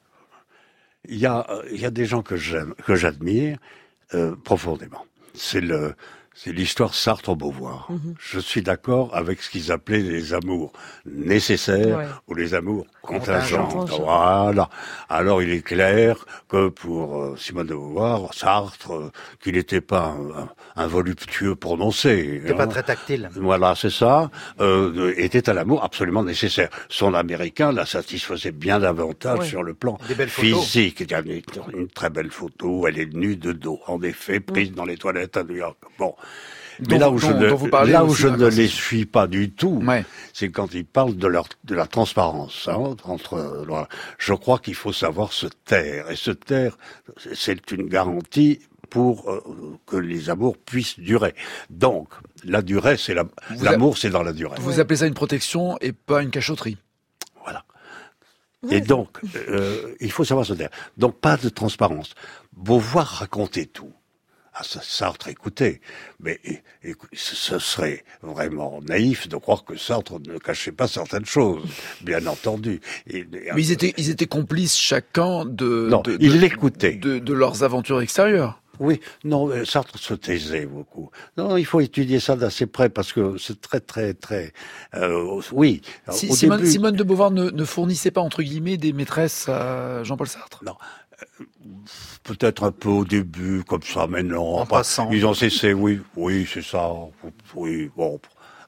il y a il y a des gens que j'aime, que j'admire euh, profondément. C'est le C'est l'histoire Sartre-Beauvoir. Mmh. Je suis d'accord avec ce qu'ils appelaient les amours nécessaires ouais. ou les amours contingents. Voilà. Alors il est clair que pour euh, Simone de Beauvoir, Sartre, euh, qu'il n'était pas un, un, un voluptueux prononcé. Il n'était hein. pas très tactile. Voilà, c'est ça. Euh, était à l'amour absolument nécessaire. Son américain la satisfaisait bien davantage ouais. sur le plan physique. Il y a une, une très belle photo. Elle est nue de dos, en effet, prise mmh. dans les toilettes à New York. Bon. Mais dont, là où je dont, ne, dont là où je ne les suis pas du tout, ouais. c'est quand ils parlent de leur de la transparence. Hein, entre, je crois qu'il faut savoir se taire, et se taire, c'est une garantie pour euh, que les amours puissent durer. Donc, la durée, c'est la, l'amour, a, c'est dans la durée. Vous appelez ça une protection et pas une cachotterie. Voilà. Oui. Et donc, euh, il faut savoir se taire. Donc, pas de transparence. Beauvoir racontait tout. Ah, Sartre, écoutez, mais écoute, ce serait vraiment naïf de croire que Sartre ne cachait pas certaines choses, bien entendu. Et, mais ils étaient, ils étaient complices chacun de, non, de, ils de, l'écoutaient. De, de leurs aventures extérieures. Oui, non, Sartre se taisait beaucoup. Non, il faut étudier ça d'assez près parce que c'est très, très, très. Euh, oui. Si, Simone, début... Simone de Beauvoir ne, ne fournissait pas entre guillemets des maîtresses à Jean-Paul Sartre. Non. Peut-être un peu au début, comme ça, mais non. En passant. Ils ont cessé, oui, oui, c'est ça. Oui, bon.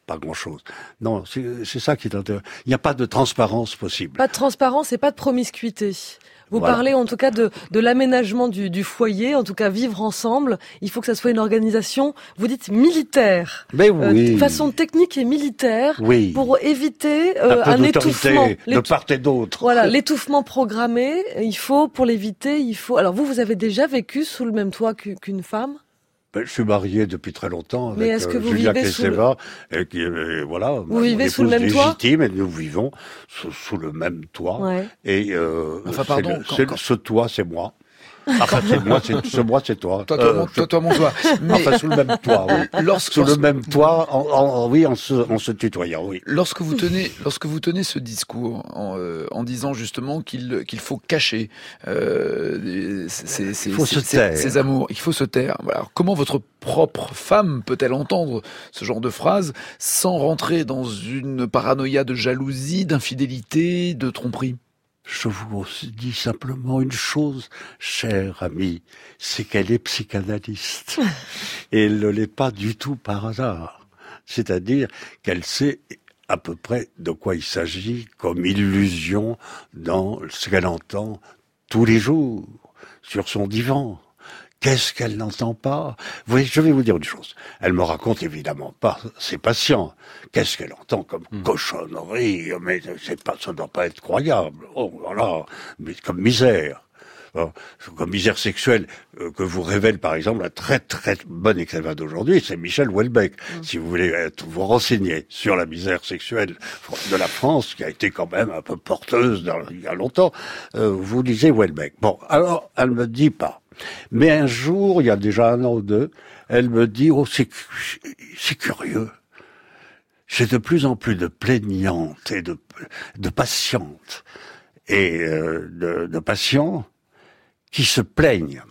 pas grand-chose. Non, c'est, c'est ça qui est intéressant. Il n'y a pas de transparence possible. Pas de transparence et pas de promiscuité. Vous voilà. parlez en tout cas de, de l'aménagement du, du foyer, en tout cas vivre ensemble. Il faut que ça soit une organisation, vous dites militaire, mais oui. euh, de façon technique et militaire, oui. pour éviter euh, un, un étouffement de part et d'autre. Voilà, l'étouffement programmé. Il faut, pour l'éviter, il faut. Alors vous, vous avez déjà vécu sous le même toit qu'une femme? Ben, je suis marié depuis très longtemps avec Mais est-ce que euh, vous Julia vivez Kristeva, le... et qui, et voilà, vous vivez sous le même toit légitime, et nous vivons sous, sous le même toit. Ouais. Et euh, enfin, pardon, le, quand, c'est, quand... ce toit, c'est moi. Enfin, c'est moi, c'est, ce moi, c'est toi. Toi, toi, euh, mon, toi, toi, mon toit. Mais... Enfin, sous le même toit, oui. Lorsque, sous lorsque... le même toit, en, en, oui, en se, en se tutoyant, oui. Lorsque vous tenez, lorsque vous tenez ce discours en, euh, en disant justement qu'il, qu'il faut cacher euh, ces, ces, faut ces, se taire. ces amours, il faut se taire. Alors, comment votre propre femme peut-elle entendre ce genre de phrase sans rentrer dans une paranoïa de jalousie, d'infidélité, de tromperie? Je vous dis simplement une chose, cher ami, c'est qu'elle est psychanalyste. Et elle ne l'est pas du tout par hasard. C'est-à-dire qu'elle sait à peu près de quoi il s'agit comme illusion dans ce qu'elle entend tous les jours, sur son divan. Qu'est-ce qu'elle n'entend pas? Vous voyez, je vais vous dire une chose. Elle me raconte évidemment pas ses patients. Qu'est-ce qu'elle entend comme mmh. cochonnerie? Mais c'est pas, ça ne doit pas être croyable. Oh voilà, mais comme misère. Comme misère sexuelle euh, que vous révèle par exemple un très très bon écrivain d'aujourd'hui, c'est Michel Houellebecq. Mmh. Si vous voulez être, vous renseigner sur la misère sexuelle de la France, qui a été quand même un peu porteuse dans, il y a longtemps, euh, vous lisez Houellebecq. Bon, alors elle me dit pas. Mais un jour, il y a déjà un an ou deux, elle me dit, oh, c'est, c'est curieux. J'ai de plus en plus de plaignantes et de, de patientes et euh, de, de patients qui se plaignent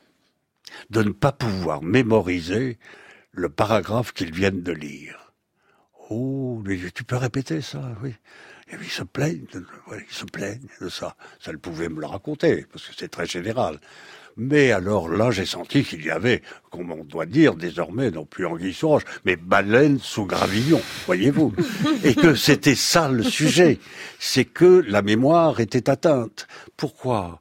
de ne pas pouvoir mémoriser le paragraphe qu'ils viennent de lire. Oh, mais tu peux répéter ça, oui. Et ils se plaignent, de, ouais, ils se plaignent de ça. Ça, elle pouvait me le raconter, parce que c'est très général. Mais alors là, j'ai senti qu'il y avait, comme on doit dire désormais, non plus anguille sous roche, mais baleine sous gravillon, voyez-vous. Et que c'était ça le sujet. C'est que la mémoire était atteinte. Pourquoi ?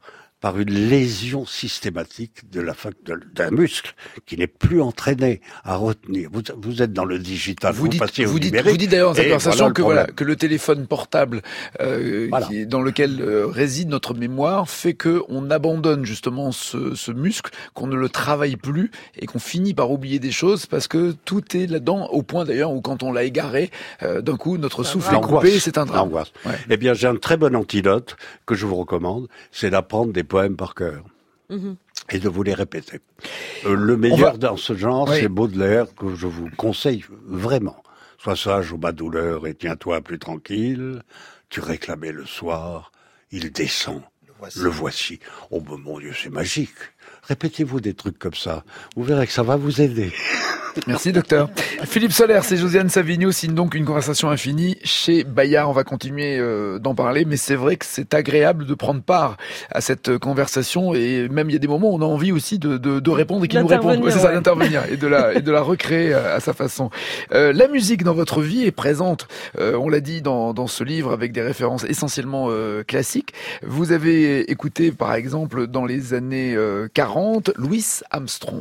Par une lésion systématique de la de, d'un muscle qui n'est plus entraîné à retenir. Vous, vous êtes dans le digital, vous, vous dites, passez au vous dites, numérique. Vous dites d'ailleurs dans cette conversation voilà que voilà que le téléphone portable, euh, voilà. qui, dans lequel euh, réside notre mémoire, fait que on abandonne justement ce, ce muscle, qu'on ne le travaille plus et qu'on finit par oublier des choses parce que tout est là-dedans, au point d'ailleurs où quand on l'a égaré, euh, d'un coup notre ça souffle va. est coupé, c'est un drame. Ouais. Eh bien, j'ai un très bon antidote que je vous recommande, c'est d'apprendre des poèmes par cœur. Mmh. Et de vous les répéter. Euh, le meilleur va... dans ce genre, oui. c'est Baudelaire, que je vous conseille vraiment. Sois sage aux bas douleurs et tiens-toi plus tranquille. Tu réclamais le soir, il descend. Le voici. Le voici. Oh ben, mon Dieu, c'est magique. Répétez-vous des trucs comme ça. Vous verrez que ça va vous aider. Merci, docteur. Philippe Sollers et Josiane Savigno signent donc une conversation infinie chez Bayard. On va continuer euh, d'en parler, mais c'est vrai que c'est agréable de prendre part à cette conversation et même il y a des moments où on a envie aussi de, de, de répondre et qu'il nous réponde. Ouais, c'est ouais. ça, d'intervenir et de la, et de la recréer à, à sa façon. Euh, la musique dans votre vie est présente, euh, on l'a dit dans, dans ce livre, avec des références essentiellement euh, classiques. Vous avez écouté, par exemple, dans les années euh, quarante, Louis Armstrong.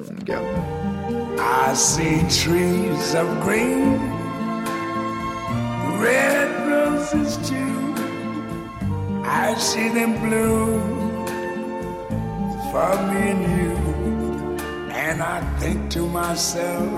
I see trees of green, red roses too. I see them bloom for me and you. And I think to myself,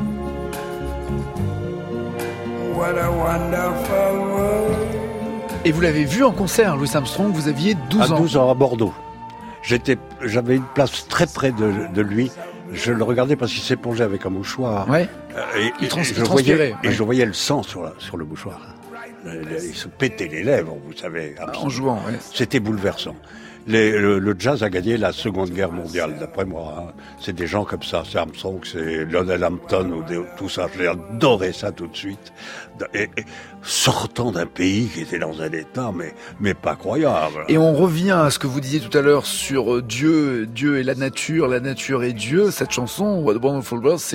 what a wonderful world. Et vous l'avez vu en concert, Louis Armstrong, vous aviez douze ans. À douze ans, à Bordeaux. J'étais, j'avais une place très près de, de lui. Je le regardais parce qu'il s'épongeait avec un mouchoir. Ouais. Et, il, trans- et, il je transpirait. Voyais, ouais. Et je voyais le sang sur, la, sur le mouchoir. Il se pétait les lèvres, vous savez. En jouant, ouais. C'était bouleversant. Les, le, le jazz a gagné la Seconde Guerre mondiale, d'après moi. Hein. C'est des gens comme ça. C'est Armstrong, c'est Lionel Hampton, ou des, tout ça. J'ai adoré ça tout de suite. Et, et, sortant d'un pays qui était dans un état, mais, mais pas croyable. Et on revient à ce que vous disiez tout à l'heure sur Dieu, Dieu et la nature, la nature et Dieu. Cette chanson, What a Wonderful World, c'est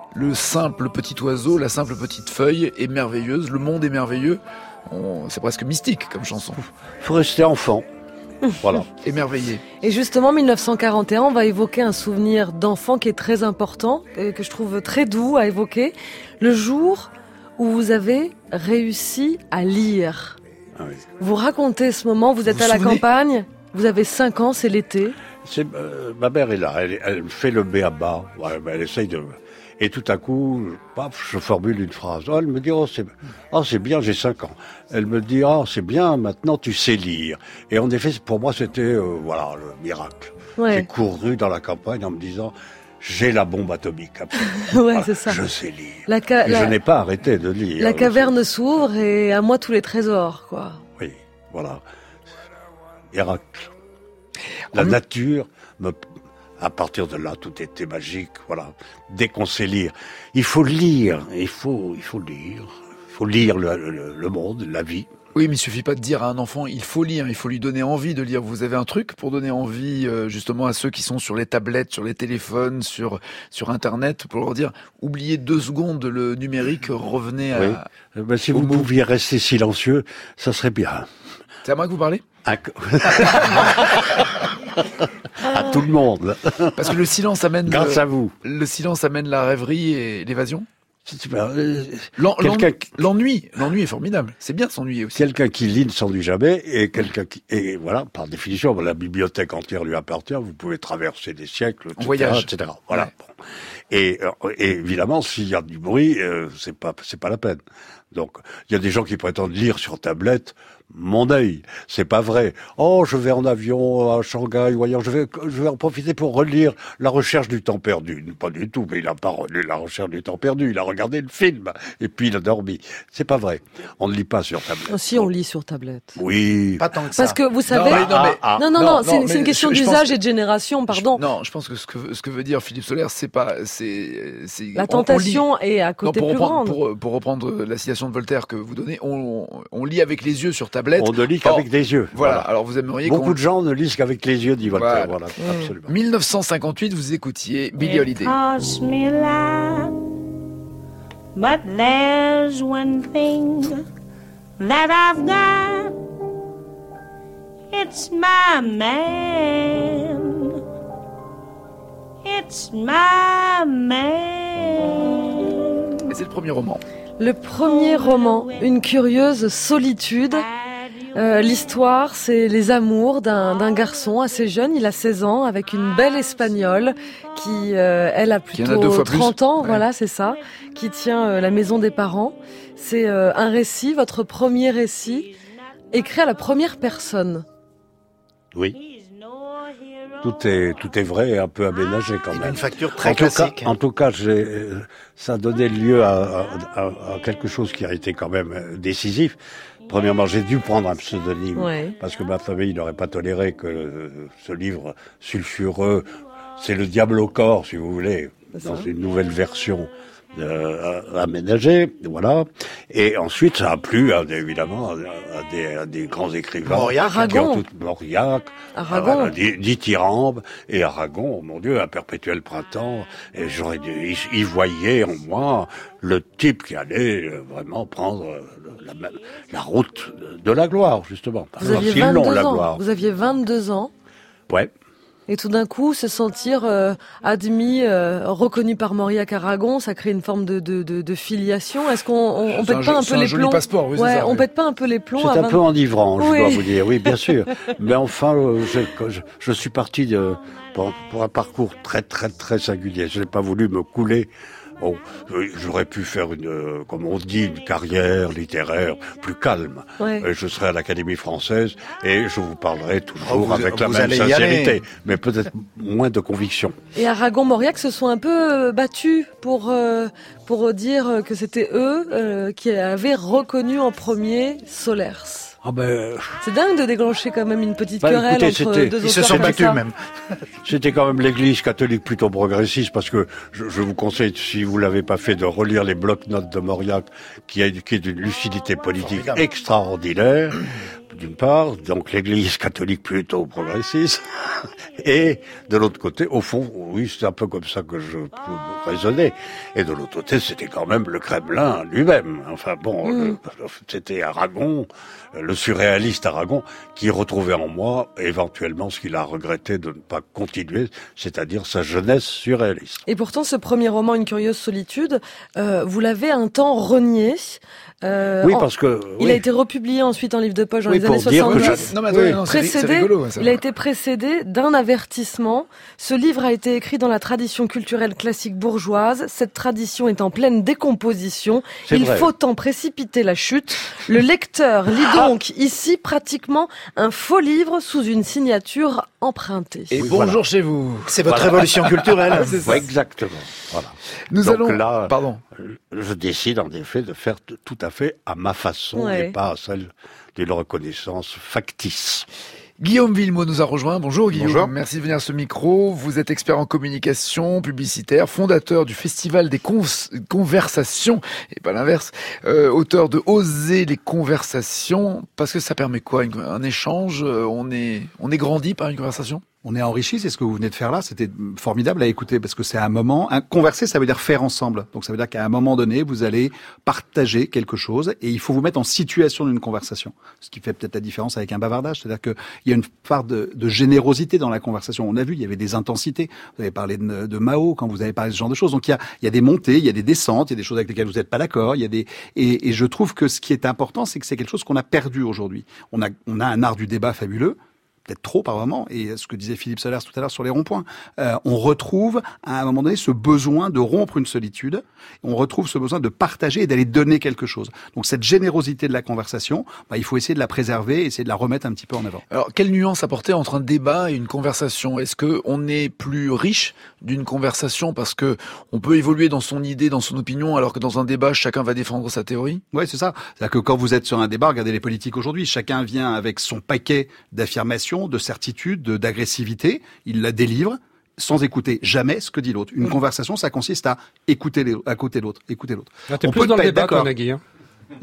le simple petit oiseau, la simple petite feuille est merveilleuse, le monde est merveilleux. On... C'est presque mystique comme chanson. Faut rester enfant. Voilà. Émerveillé. Et justement, mille neuf cent quarante et un, on va évoquer un souvenir d'enfant qui est très important, que je trouve très doux à évoquer. Le jour où vous avez réussi à lire. Ah oui. Vous racontez ce moment, vous êtes vous à la souvenez campagne, vous avez cinq ans, c'est l'été. C'est, euh, ma mère est là, elle, elle fait le b.a.-ba, ouais, elle essaye de... Et tout à coup, paf, je formule une phrase. Oh, elle me dit, oh c'est, oh, c'est bien, j'ai cinq ans. Elle me dit, oh, c'est bien, maintenant tu sais lire. Et en effet, pour moi, c'était, euh, voilà, le miracle. Ouais. J'ai couru dans la campagne en me disant, j'ai la bombe atomique. Ouais, voilà, c'est ça. Je sais lire. La ca- et la... je n'ai pas arrêté de lire. La caverne s'ouvre et à moi tous les trésors, quoi. Oui, voilà. Miracle. La mmh. nature me... À partir de là, tout était magique, voilà. Dès qu'on sait lire, il faut lire, il faut, il faut lire, il faut lire le, le, le monde, la vie. Oui, mais il suffit pas de dire à un enfant, il faut lire, il faut lui donner envie de lire. Vous avez un truc pour donner envie, euh, justement, à ceux qui sont sur les tablettes, sur les téléphones, sur sur Internet, pour leur dire, oubliez deux secondes le numérique, revenez à... Oui. Ben, si vous mots. pouviez rester silencieux, ça serait bien. C'est à moi que vous parlez ? À... à tout le monde. Parce que le silence amène... Grâce le... à vous. Le silence amène la rêverie et l'évasion ? Euh, L'en, quelqu'un qui... L'ennui, l'ennui est formidable. C'est bien de s'ennuyer aussi. Quelqu'un qui lit ne s'ennuie jamais, et quelqu'un qui, et voilà, par définition, la bibliothèque entière lui appartient. Vous pouvez traverser des siècles, et cetera, voyage, et cetera. Voilà. Ouais. Bon. Et, et évidemment, s'il y a du bruit, euh, c'est pas, c'est pas la peine. Donc, il y a des gens qui prétendent lire sur tablette. Mon œil, c'est pas vrai. Oh, je vais en avion à Shanghai ou ailleurs, je vais, je vais en profiter pour relire La Recherche du temps perdu. Pas du tout, mais il a pas relu La Recherche du temps perdu, il a regardé le film, et puis il a dormi. C'est pas vrai. On ne lit pas sur tablette. Oh, si, on lit sur tablette. Oui. Pas tant que ça. Parce que vous savez... Non, mais, non, mais, ah, non, non, non, non, c'est, c'est une question je, d'usage je et de génération, pardon. Je, non, je pense que ce que, ce que veut dire Philippe Sollers, c'est pas, c'est, c'est... La tentation on, on est à côté non, pour plus reprendre, grande. Pour, pour reprendre la citation de Voltaire que vous donnez, on, on, on lit avec les yeux sur tablette. On ne lit qu'avec Avec des yeux. Voilà. voilà. Alors vous aimeriez beaucoup qu'on... de gens ne lisent qu'avec les yeux, dit Voltaire. Voilà. Voilà. Mmh. Absolument. dix-neuf cent cinquante-huit, vous écoutiez Billie Holiday. Cost me a lot, but there's one thing that I've got. It's my man. It's my man. Et c'est le premier roman. Le premier roman, Une curieuse solitude. Euh, l'histoire, c'est les amours d'un, d'un garçon assez jeune, il a seize ans, avec une belle espagnole qui, euh, elle, a plutôt a trente ans, ouais. Voilà, c'est ça, qui tient euh, la maison des parents. C'est euh, un récit, votre premier récit, écrit à la première personne. Oui. Tout est, tout est vrai et un peu aménagé quand même. Une facture très en classique. Tout cas, en tout cas, j'ai, ça a donné lieu à, à, à quelque chose qui a été quand même décisif. Premièrement, j'ai dû prendre un pseudonyme, ouais. Parce que ma famille n'aurait pas toléré que ce livre sulfureux, c'est le diable au corps, si vous voulez, dans une nouvelle version euh, aménagée, voilà. Et ensuite, ça a plu, à, évidemment, à, à, des, à des grands écrivains. Aragon. Mauriac, Aragon. Dithyrambe et Aragon, oh mon Dieu, un perpétuel printemps. Et j'aurais dû, y voyait en moi le type qui allait vraiment prendre la, la route de la gloire, justement. Vous aviez vingt-deux ans. Vous aviez vingt-deux ans. Ouais. Et tout d'un coup, se sentir euh, admis, euh, reconnu par Mauriac Aragon, ça crée une forme de, de, de, de filiation. Est-ce qu'on on, on pète pas un peu les plombs ? Passeport, oui, ouais, ça, on oui. pète pas un peu les plombs. C'est un vingt... peu enivrant, je oui. dois vous dire. Oui, bien sûr. Mais enfin, euh, je, je, je suis parti de, pour, pour un parcours très, très, très singulier. Je n'ai pas voulu me couler. Bon, j'aurais pu faire une, comme on dit, une carrière littéraire plus calme. Ouais. Je serai à l'Académie française et je vous parlerai toujours oh, vous, avec vous la même sincérité, mais peut-être moins de conviction. Et Aragon, Mauriac se sont un peu battus pour euh, pour dire que c'était eux euh, qui avaient reconnu en premier Sollers. Ah ben... C'est dingue de déclencher quand même une petite bah, querelle écoutez, entre deux auteurs. Ils se sont battus même. C'était quand même l'Église catholique plutôt progressiste, parce que je, je vous conseille, si vous l'avez pas fait, de relire les blocs-notes de Mauriac, qui est, qui est d'une lucidité politique extraordinaire, d'une part, donc l'Église catholique plutôt progressiste, et de l'autre côté, au fond, oui, c'est un peu comme ça que je peux raisonner. Et de l'autre côté, c'était quand même le Kremlin lui-même. Enfin bon, mmh. le, c'était Aragon, le surréaliste Aragon, qui retrouvait en moi éventuellement ce qu'il a regretté de ne pas continuer, c'est-à-dire sa jeunesse surréaliste. Et pourtant, ce premier roman, Une curieuse solitude, euh, vous l'avez un temps renié. Euh, oui, parce que... Il oui. a été republié ensuite en livre de poche dans oui, les années soixante-dix. Je... Non, mais attendez, oui. non, c'est, c'est rigolo, ça. Il a été précédé d'un avertissement. Ce livre a été écrit dans la tradition culturelle classique bourgeoise. Cette tradition est en pleine décomposition. C'est Il vrai. faut en précipiter la chute. Le lecteur lit donc ici pratiquement un faux livre sous une signature empruntée. Et oui, bonjour voilà. chez vous. C'est votre voilà. révolution culturelle. C'est ça. Ouais, exactement. Voilà. Nous donc allons... là, Pardon. je décide en effet de faire tout à fait à ma façon ouais. et pas à celle d'une reconnaissance factice. Guillaume Villemot nous a rejoint. Bonjour Guillaume. Bonjour. Merci de venir à ce micro. Vous êtes expert en communication publicitaire, fondateur du Festival des Con- Conversations, et pas l'inverse, euh, auteur de Oser les conversations, parce que ça permet quoi? Un échange? On est, on est grandi par une conversation? On est enrichi, c'est ce que vous venez de faire là, c'était formidable à écouter parce que c'est un moment, un, converser ça veut dire faire ensemble, donc ça veut dire qu'à un moment donné vous allez partager quelque chose et il faut vous mettre en situation d'une conversation, ce qui fait peut-être la différence avec un bavardage, c'est-à-dire qu'il y a une part de, de générosité dans la conversation, on a vu, il y avait des intensités, vous avez parlé de, de Mao quand vous avez parlé de ce genre de choses, donc il y a, il y a des montées, il y a des descentes, il y a des choses avec lesquelles vous n'êtes pas d'accord, il y a des, et, et je trouve que ce qui est important c'est que c'est quelque chose qu'on a perdu aujourd'hui, on a, on a un art du débat fabuleux, peut-être trop par moment, et ce que disait Philippe Solers tout à l'heure sur les ronds-points, euh, on retrouve à un moment donné ce besoin de rompre une solitude, on retrouve ce besoin de partager et d'aller donner quelque chose. Donc cette générosité de la conversation, bah, il faut essayer de la préserver, essayer de la remettre un petit peu en avant. Alors quelle nuance apporter entre un débat et une conversation? Est-ce que on est plus riche d'une conversation parce que on peut évoluer dans son idée, dans son opinion, alors que dans un débat chacun va défendre sa théorie? Oui, c'est ça. C'est-à-dire que quand vous êtes sur un débat, regardez les politiques aujourd'hui, chacun vient avec son paquet d'affirmations, de certitude, de, d'agressivité, il la délivre sans écouter jamais ce que dit l'autre. Une mmh. conversation, ça consiste à écouter les, à côté l'autre, écouter l'autre. Ah, t'es On plus peut dans le débat qu'on a Guy. Hein.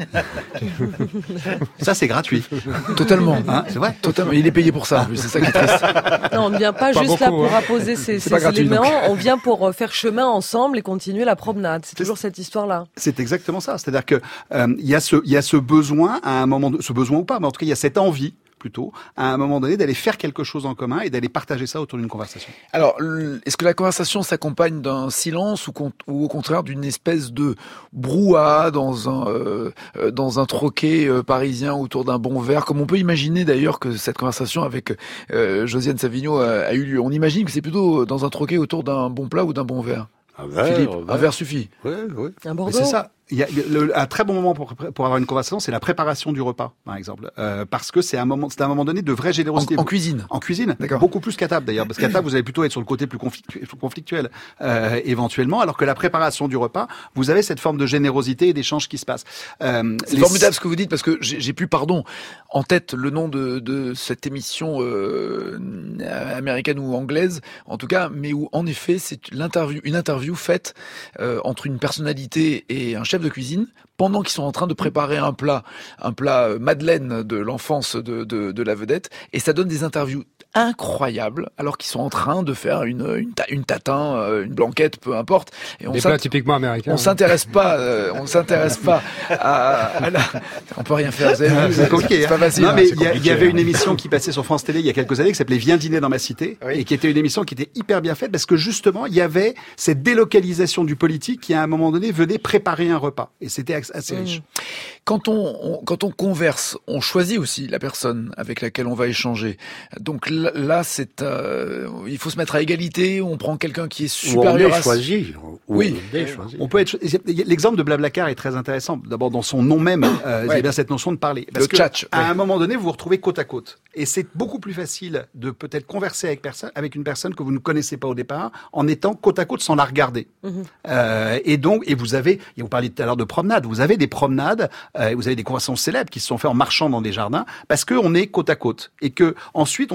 Ça c'est gratuit. Totalement. Hein, c'est vrai. Totalement. Il est payé pour ça. C'est ça qui est triste. Non, on ne vient pas, pas juste beaucoup, là pour hein. apposer ces, ces gratuit, éléments. Donc. On vient pour faire chemin ensemble et continuer la promenade. C'est, c'est toujours cette histoire-là. C'est exactement ça. C'est-à-dire que il euh, y a ce il y a ce besoin à un moment de, ce besoin ou pas, mais en tout cas il y a cette envie. Plutôt, à un moment donné, d'aller faire quelque chose en commun et d'aller partager ça autour d'une conversation. Alors, est-ce que la conversation s'accompagne d'un silence ou, ou au contraire d'une espèce de brouhaha dans un euh, dans un troquet euh, parisien autour d'un bon verre, comme on peut imaginer d'ailleurs que cette conversation avec euh, Josiane Savigno a, a eu lieu. On imagine que c'est plutôt dans un troquet autour d'un bon plat ou d'un bon verre. Un verre, Philippe, un verre, un verre suffit. Oui, oui. Un Bordeaux. Mais c'est ça. Il y a le, un très bon moment pour pour avoir une conversation, c'est la préparation du repas, par exemple, euh, parce que c'est un moment, c'est un moment donné de vraie générosité. En, en cuisine. En cuisine, d'accord. Beaucoup plus qu'à table d'ailleurs, parce qu'à table vous allez plutôt être sur le côté plus conflictuel, conflictuel euh, éventuellement, alors que la préparation du repas, vous avez cette forme de générosité et d'échange qui se passe. Euh, c'est les... formidable ce que vous dites parce que j'ai, j'ai plus, pardon, en tête le nom de, de cette émission euh, américaine ou anglaise, en tout cas, mais où en effet c'est l'interview, une interview faite euh, entre une personnalité et un chef de cuisine. Pendant qu'ils sont en train de préparer un plat, un plat Madeleine de l'enfance de, de, de la vedette, et ça donne des interviews incroyables, alors qu'ils sont en train de faire une, une, une tatin, une blanquette, peu importe. Et on des plats typiquement américains. On s'intéresse pas, euh, on s'intéresse pas à, à la... On peut rien faire, vous avez vu, c'est compliqué. C'est pas facile. Non, mais il y, y avait une émission qui passait sur France Télé il y a quelques années qui s'appelait Viens dîner dans ma cité, oui. et qui était une émission qui était hyper bien faite parce que justement, il y avait cette délocalisation du politique qui, à un moment donné, venait préparer un repas. Et c'était assez riche. Quand on, on, quand on converse, on choisit aussi la personne avec laquelle on va échanger. Donc là, là c'est, euh, il faut se mettre à égalité. On prend quelqu'un qui est supérieur. On est à... choisi. Oui, on, est choisi. On peut être. L'exemple de Blablacar est très intéressant. D'abord dans son nom même, euh, ouais. il y a bien cette notion de parler. Parce Le que tchatch, à ouais. un moment donné, vous vous retrouvez côte à côte, et c'est beaucoup plus facile de peut-être converser avec personne, avec une personne que vous ne connaissez pas au départ, en étant côte à côte sans la regarder. Mm-hmm. Euh, et donc, et vous avez, et vous parliez tout à l'heure de promenade, vous avez des promenades, euh, vous avez des conversations célèbres qui se sont faites en marchant dans des jardins, parce que on est côte à côte, et que ensuite on va rentrer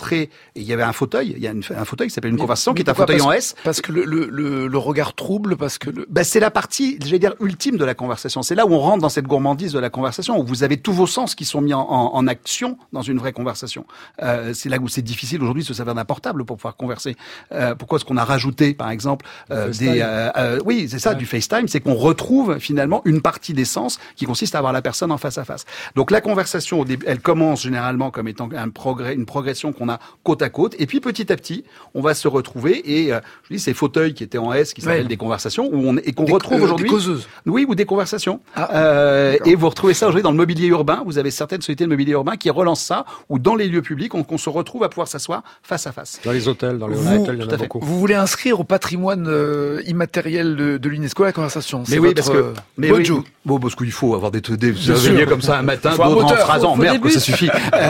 rentrer, et il y avait un fauteuil, il y a une, un fauteuil qui s'appelle une mais, conversation, mais qui est un fauteuil parce, en S. Parce que le, le, le, le regard trouble, parce que le... Ben, c'est la partie, je vais dire, ultime de la conversation. C'est là où on rentre dans cette gourmandise de la conversation, où vous avez tous vos sens qui sont mis en, en, en action dans une vraie conversation. Euh, c'est là où c'est difficile aujourd'hui de se servir d'un portable pour pouvoir converser. Euh, pourquoi est-ce qu'on a rajouté, par exemple, euh, des, euh, euh, oui, c'est ça, ouais. du FaceTime, c'est qu'on retrouve finalement une partie des sens qui consiste à avoir la personne en face à face. Donc la conversation, au début, elle commence généralement comme étant un progrès, une progression qu'on a côte à côte, et puis petit à petit, on va se retrouver, et euh, je dis ces fauteuils qui étaient en S, qui s'appellent ouais. des conversations, où on et qu'on des, retrouve euh, aujourd'hui. Des causeuses. Oui, ou des conversations. Ah, euh, et vous retrouvez ça aujourd'hui dans le mobilier urbain. Vous avez certaines sociétés de mobilier urbain qui relancent ça, ou dans les lieux publics, on, qu'on se retrouve à pouvoir s'asseoir face à face. Dans les hôtels, dans les vous, hôtels, il y en a beaucoup. Vous voulez inscrire au patrimoine euh, immatériel de, de l'UNESCO la conversation. Mais oui, parce que, mais oui, bon, parce qu'il faut avoir des, des, des réveillés comme ça un matin, d'autres en phrasant, merde, que ça suffit.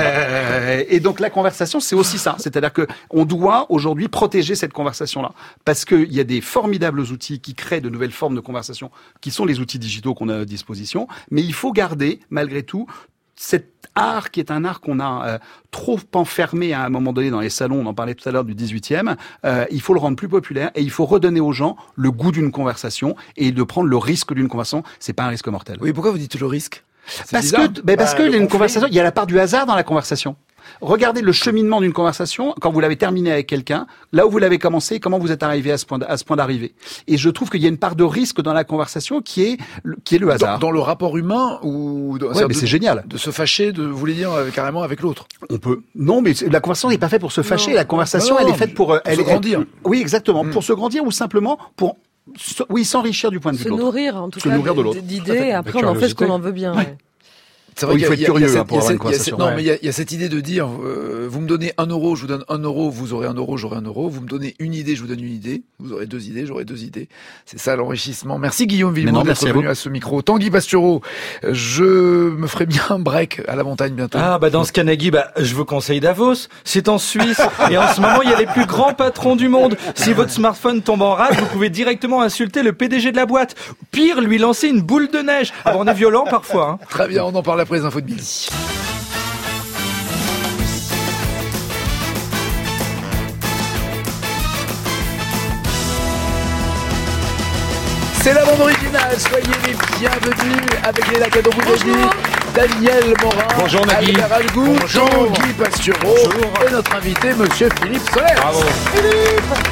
euh, et donc la conversation, c'est aussi ça. C'est-à-dire que on doit aujourd'hui protéger cette conversation-là, parce qu'il y a des formidables outils qui créent de nouvelles formes de conversation, qui sont les outils digitaux qu'on a à disposition, mais il faut garder, malgré tout, cet art qui est un art qu'on a euh, trop enfermé à un moment donné dans les salons, on en parlait tout à l'heure du dix-huitième, euh, il faut le rendre plus populaire et il faut redonner aux gens le goût d'une conversation et de prendre le risque d'une conversation. C'est pas un risque mortel. Oui, pourquoi vous dites le risque? Parce que, ben parce bah, que une conversation, il y a la part du hasard dans la conversation. Regardez le cheminement d'une conversation quand vous l'avez terminée avec quelqu'un, là où vous l'avez commencé, comment vous êtes arrivé à ce point, à ce point d'arrivée. Et je trouve qu'il y a une part de risque dans la conversation qui est, qui est le hasard. Dans, dans le rapport humain ou dans, ouais, mais de, c'est génial. De se fâcher, de, vous voulez dire euh, carrément avec l'autre. On peut. Non, mais la conversation n'est pas faite pour se fâcher. Non. La conversation, non, non, elle est faite pour, pour elle, se grandir. Elle, oui, exactement. Mmh. Pour se grandir ou simplement pour, oui, s'enrichir du point de vue se de l'autre. Se nourrir, en tout se cas, nourrir de l'autre. d'idées. Et après, on en fait ce qu'on en veut bien. Ouais. C'est vrai oui, il faut être curieux hein, pour avoir une conversation. Non, mais il y, y a cette idée de dire, euh, vous me donnez un euro, je vous donne un euro, vous aurez un euro, j'aurai un euro. Vous me donnez une idée, je vous donne une idée. Vous aurez deux idées, j'aurai deux idées. C'est ça l'enrichissement. Merci Guillaume Villemot d'être venu à ce micro. Tanguy Pastureau, je me ferai bien un break à la montagne bientôt. Ah bah dans ce cas, Nagui, bah je vous conseille Davos. C'est en Suisse et en ce moment il y a les plus grands patrons du monde. Si votre smartphone tombe en rade, vous pouvez directement insulter le P D G de la boîte. Pire, lui lancer une boule de neige. Alors on est violent parfois. Hein. Très bien, on en parle après les infos de midi. C'est la bande originale, soyez les bienvenus avec les Lacado Boudadi, Daniel Morin, bonjour Nagui, Albert Algou, Tanguy Pastureau et notre invité Monsieur Philippe Solers. Bravo. Philippe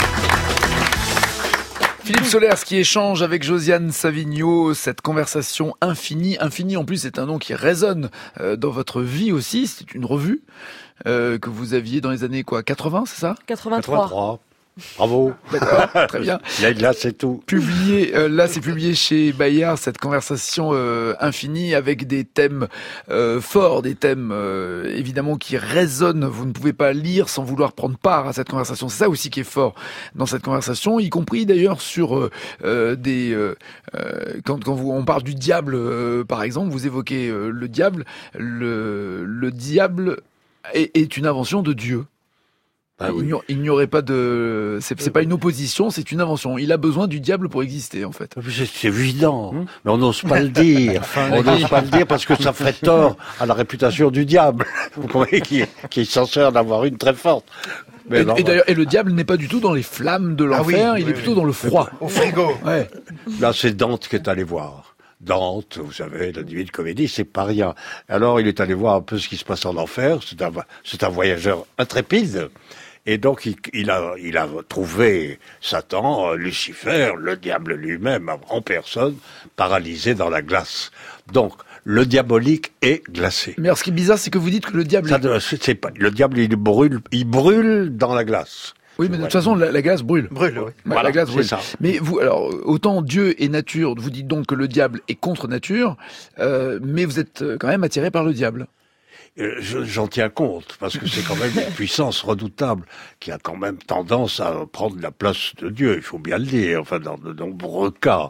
Philippe Solers qui échange avec Josiane Savigno, cette conversation infinie. Infinie en plus c'est un nom qui résonne euh, dans votre vie aussi, c'est une revue euh, que vous aviez dans les années quoi, quatre-vingts, c'est ça? quatre-vingt-trois. quatre-vingt-trois. Bravo. D'accord, très bien. Là, là c'est tout. Publié, euh, là, c'est publié chez Bayard, cette conversation euh, infinie avec des thèmes euh, forts, des thèmes euh, évidemment qui résonnent. Vous ne pouvez pas lire sans vouloir prendre part à cette conversation. C'est ça aussi qui est fort dans cette conversation, y compris d'ailleurs sur euh, euh, des euh, quand, quand vous, on parle du diable, euh, par exemple, vous évoquez euh, le diable. Le, le diable est, est une invention de Dieu. Ah oui. Il n'y aurait pas de, c'est, c'est pas une opposition, c'est une invention. Il a besoin du diable pour exister, en fait. C'est évident, hum. mais on n'ose pas le dire. On n'ose pas le dire parce que ça ferait tort à la réputation du diable. Vous comprenez, qui est, qui est censé en avoir une très forte. Mais et, non, et d'ailleurs, et le diable n'est pas du tout dans les flammes de l'enfer, ah oui, il oui, est plutôt oui. dans le froid. Au frigo. Ouais. Là, c'est Dante qui est allé voir. Dante, vous savez, la Divine Comédie, c'est pas rien. Alors, il est allé voir un peu ce qui se passe en enfer. C'est un, c'est un voyageur intrépide. Et donc, il, il, a, il a trouvé Satan, Lucifer, le diable lui-même, en personne, paralysé dans la glace. Donc, le diabolique est glacé. Mais alors, ce qui est bizarre, c'est que vous dites que le diable... Ça, c'est, c'est pas, le diable, il brûle, il brûle dans la glace. Oui, mais de toute façon, la, la glace brûle. Brûle, oui. Voilà, la glace brûle. C'est ça. Mais vous, alors, autant Dieu est nature, vous dites donc que le diable est contre nature, euh, mais vous êtes quand même attiré par le diable. Je, j'en tiens compte, parce que c'est quand même une puissance redoutable qui a quand même tendance à prendre la place de Dieu, il faut bien le dire, enfin dans de nombreux cas.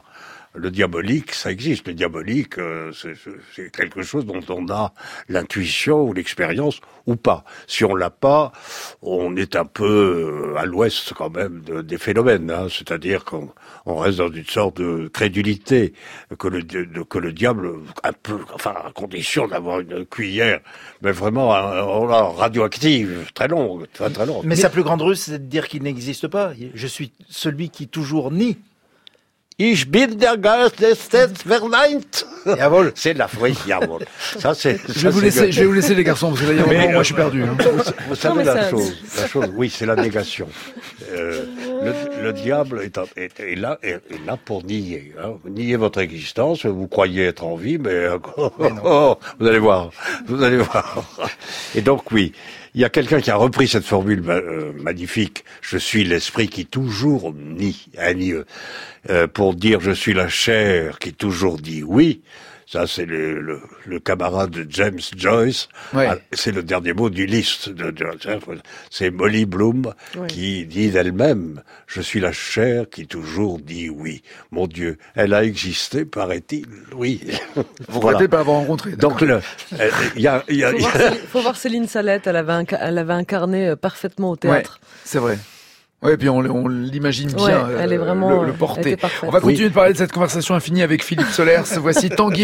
Le diabolique, ça existe. Le diabolique, euh, c'est, c'est quelque chose dont on a l'intuition ou l'expérience ou pas. Si on l'a pas, on est un peu à l'ouest quand même de, des phénomènes. Hein. C'est-à-dire qu'on on reste dans une sorte de crédulité que le, de, que le diable, un peu, enfin à condition d'avoir une cuillère, mais vraiment un, radioactive, très longue, très très longue. Mais, mais sa plus grande ruse, c'est de dire qu'il n'existe pas. Je suis celui qui toujours nie. Ich bin der Geist des Verneint. Jawohl. C'est de la oui, jawohl. Ça, c'est, je, vais vous laisser, je vais vous laisser les garçons, parce que d'ailleurs, mais, moi, je suis perdu. Hein. Vous, vous savez non, la ça... chose, la chose, oui, c'est la négation. Euh, le, le diable est, est, est, là, est, est là pour nier, hein. Nier votre existence, vous croyez être en vie, mais, oh, mais oh, vous allez voir, vous allez voir. Et donc, oui. Il y a quelqu'un qui a repris cette formule euh, magnifique. Je suis l'esprit qui toujours nie, hein, euh, pour dire je suis la chair qui toujours dit oui. Ça, c'est le, le, le camarade de James Joyce. Ouais. Ah, c'est le dernier mot du liste de, de, de c'est Molly Bloom ouais. qui dit d'elle-même « Je suis la chair qui toujours dit oui ». Mon Dieu, elle a existé, paraît-il, oui. Vous voilà. Pas avoir rencontré. Donc, il y a... Y a, faut, y a... Voir Céline, faut voir Céline Salette, elle avait, inca- elle avait incarné parfaitement au théâtre. Ouais, c'est vrai. Oui, et puis on, on l'imagine bien, ouais, elle est vraiment, le, le porter. On va continuer oui. de parler de cette conversation infinie avec Philippe Solers. Voici Tanguy.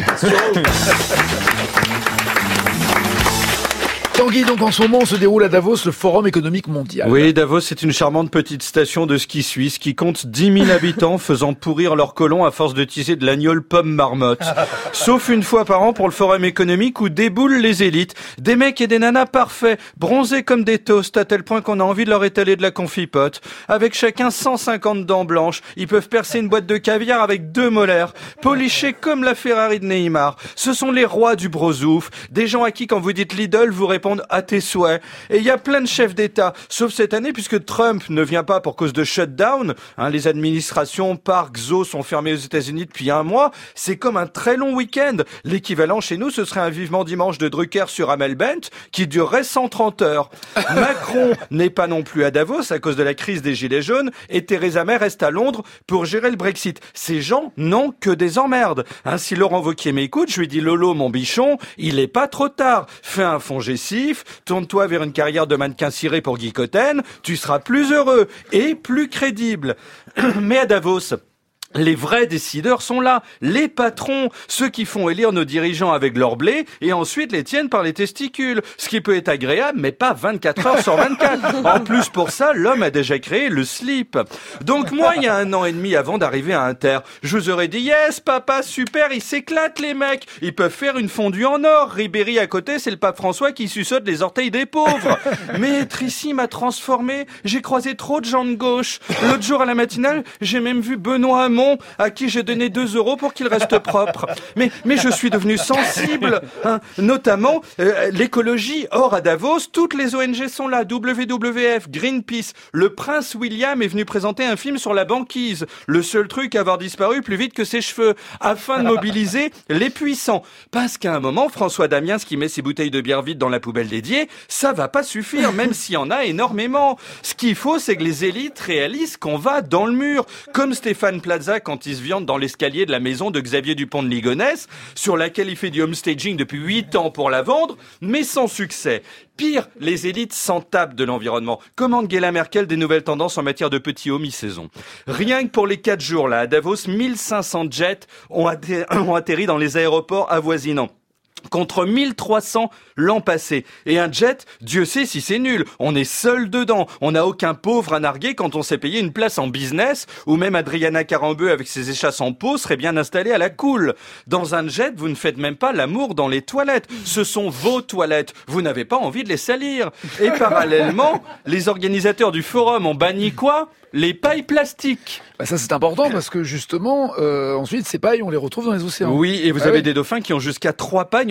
Tanguy, donc en ce moment, se déroule à Davos le Forum économique mondial. Oui, Davos, c'est une charmante petite station de ski suisse qui compte dix mille habitants faisant pourrir leurs colons à force de tisser de l'agnole pomme marmotte. Sauf une fois par an pour le Forum économique où déboulent les élites. Des mecs et des nanas parfaits, bronzés comme des toasts à tel point qu'on a envie de leur étaler de la confipote. Avec chacun cent cinquante dents blanches, ils peuvent percer une boîte de caviar avec deux molaires, polichés comme la Ferrari de Neymar. Ce sont les rois du brosouf, des gens à qui quand vous dites Lidl, vous répondez à tes souhaits. Et il y a plein de chefs d'État, sauf cette année puisque Trump ne vient pas pour cause de shutdown. Hein, les administrations, parcs, zoos sont fermés aux États-Unis depuis un mois. C'est comme un très long week-end. L'équivalent chez nous, ce serait un vivement dimanche de Drucker sur Amel Bent qui durerait cent trente heures. Macron n'est pas non plus à Davos à cause de la crise des gilets jaunes et Theresa May reste à Londres pour gérer le Brexit. Ces gens n'ont que des emmerdes. Hein, si Laurent Wauquiez m'écoute, je lui dis Lolo, mon bichon, il est pas trop tard. Fais un fonds gestif, tourne-toi vers une carrière de mannequin ciré pour Guy Cotten, tu seras plus heureux et plus crédible. Mais à Davos, les vrais décideurs sont là, les patrons, ceux qui font élire nos dirigeants avec leur blé et ensuite les tiennent par les testicules, ce qui peut être agréable mais pas vingt-quatre heures sur vingt-quatre. En plus pour ça, l'homme a déjà créé le slip. Donc moi, il y a un an et demi avant d'arriver à Inter, je vous aurais dit yes papa, super, ils s'éclatent les mecs, ils peuvent faire une fondue en or, Ribéry à côté, c'est le pape François qui suçote les orteils des pauvres. Mais être ici m'a transformé, j'ai croisé trop de gens de gauche. L'autre jour à la matinale, j'ai même vu Benoît Hamon à qui j'ai donné deux euros pour qu'il reste propre. Mais, mais je suis devenu sensible, hein, notamment euh, l'écologie. Or, à Davos, toutes les O N G sont là. W W F, Greenpeace, le prince William est venu présenter un film sur la banquise. Le seul truc à avoir disparu plus vite que ses cheveux, afin de mobiliser les puissants. Parce qu'à un moment, François Damiens qui met ses bouteilles de bière vides dans la poubelle dédiée, ça va pas suffire, même s'il y en a énormément. Ce qu'il faut, c'est que les élites réalisent qu'on va dans le mur. Comme Stéphane Plaza quand il se viande dans l'escalier de la maison de Xavier Dupont de Ligonnès, sur laquelle il fait du homestaging depuis huit ans pour la vendre, mais sans succès. Pire, les élites s'en tapent de l'environnement. Commande Angela Merkel des nouvelles tendances en matière de petits hauts mi-saison. Rien que pour les quatre jours, là, à Davos, mille cinq cents jets ont, atterri, ont atterri dans les aéroports avoisinants. Contre mille trois cents l'an passé. Et un jet, Dieu sait si c'est nul. On est seul dedans. On n'a aucun pauvre à narguer quand on s'est payé une place en business, ou même Adriana Carambeu avec ses échasses en peau serait bien installée à la cool. Dans un jet, vous ne faites même pas l'amour dans les toilettes. Ce sont vos toilettes. Vous n'avez pas envie de les salir. Et parallèlement, les organisateurs du forum ont banni quoi ? Les pailles plastiques. Bah ça c'est important parce que justement, euh, ensuite ces pailles on les retrouve dans les océans. Oui, et vous ah avez oui. des dauphins qui ont jusqu'à trois pailles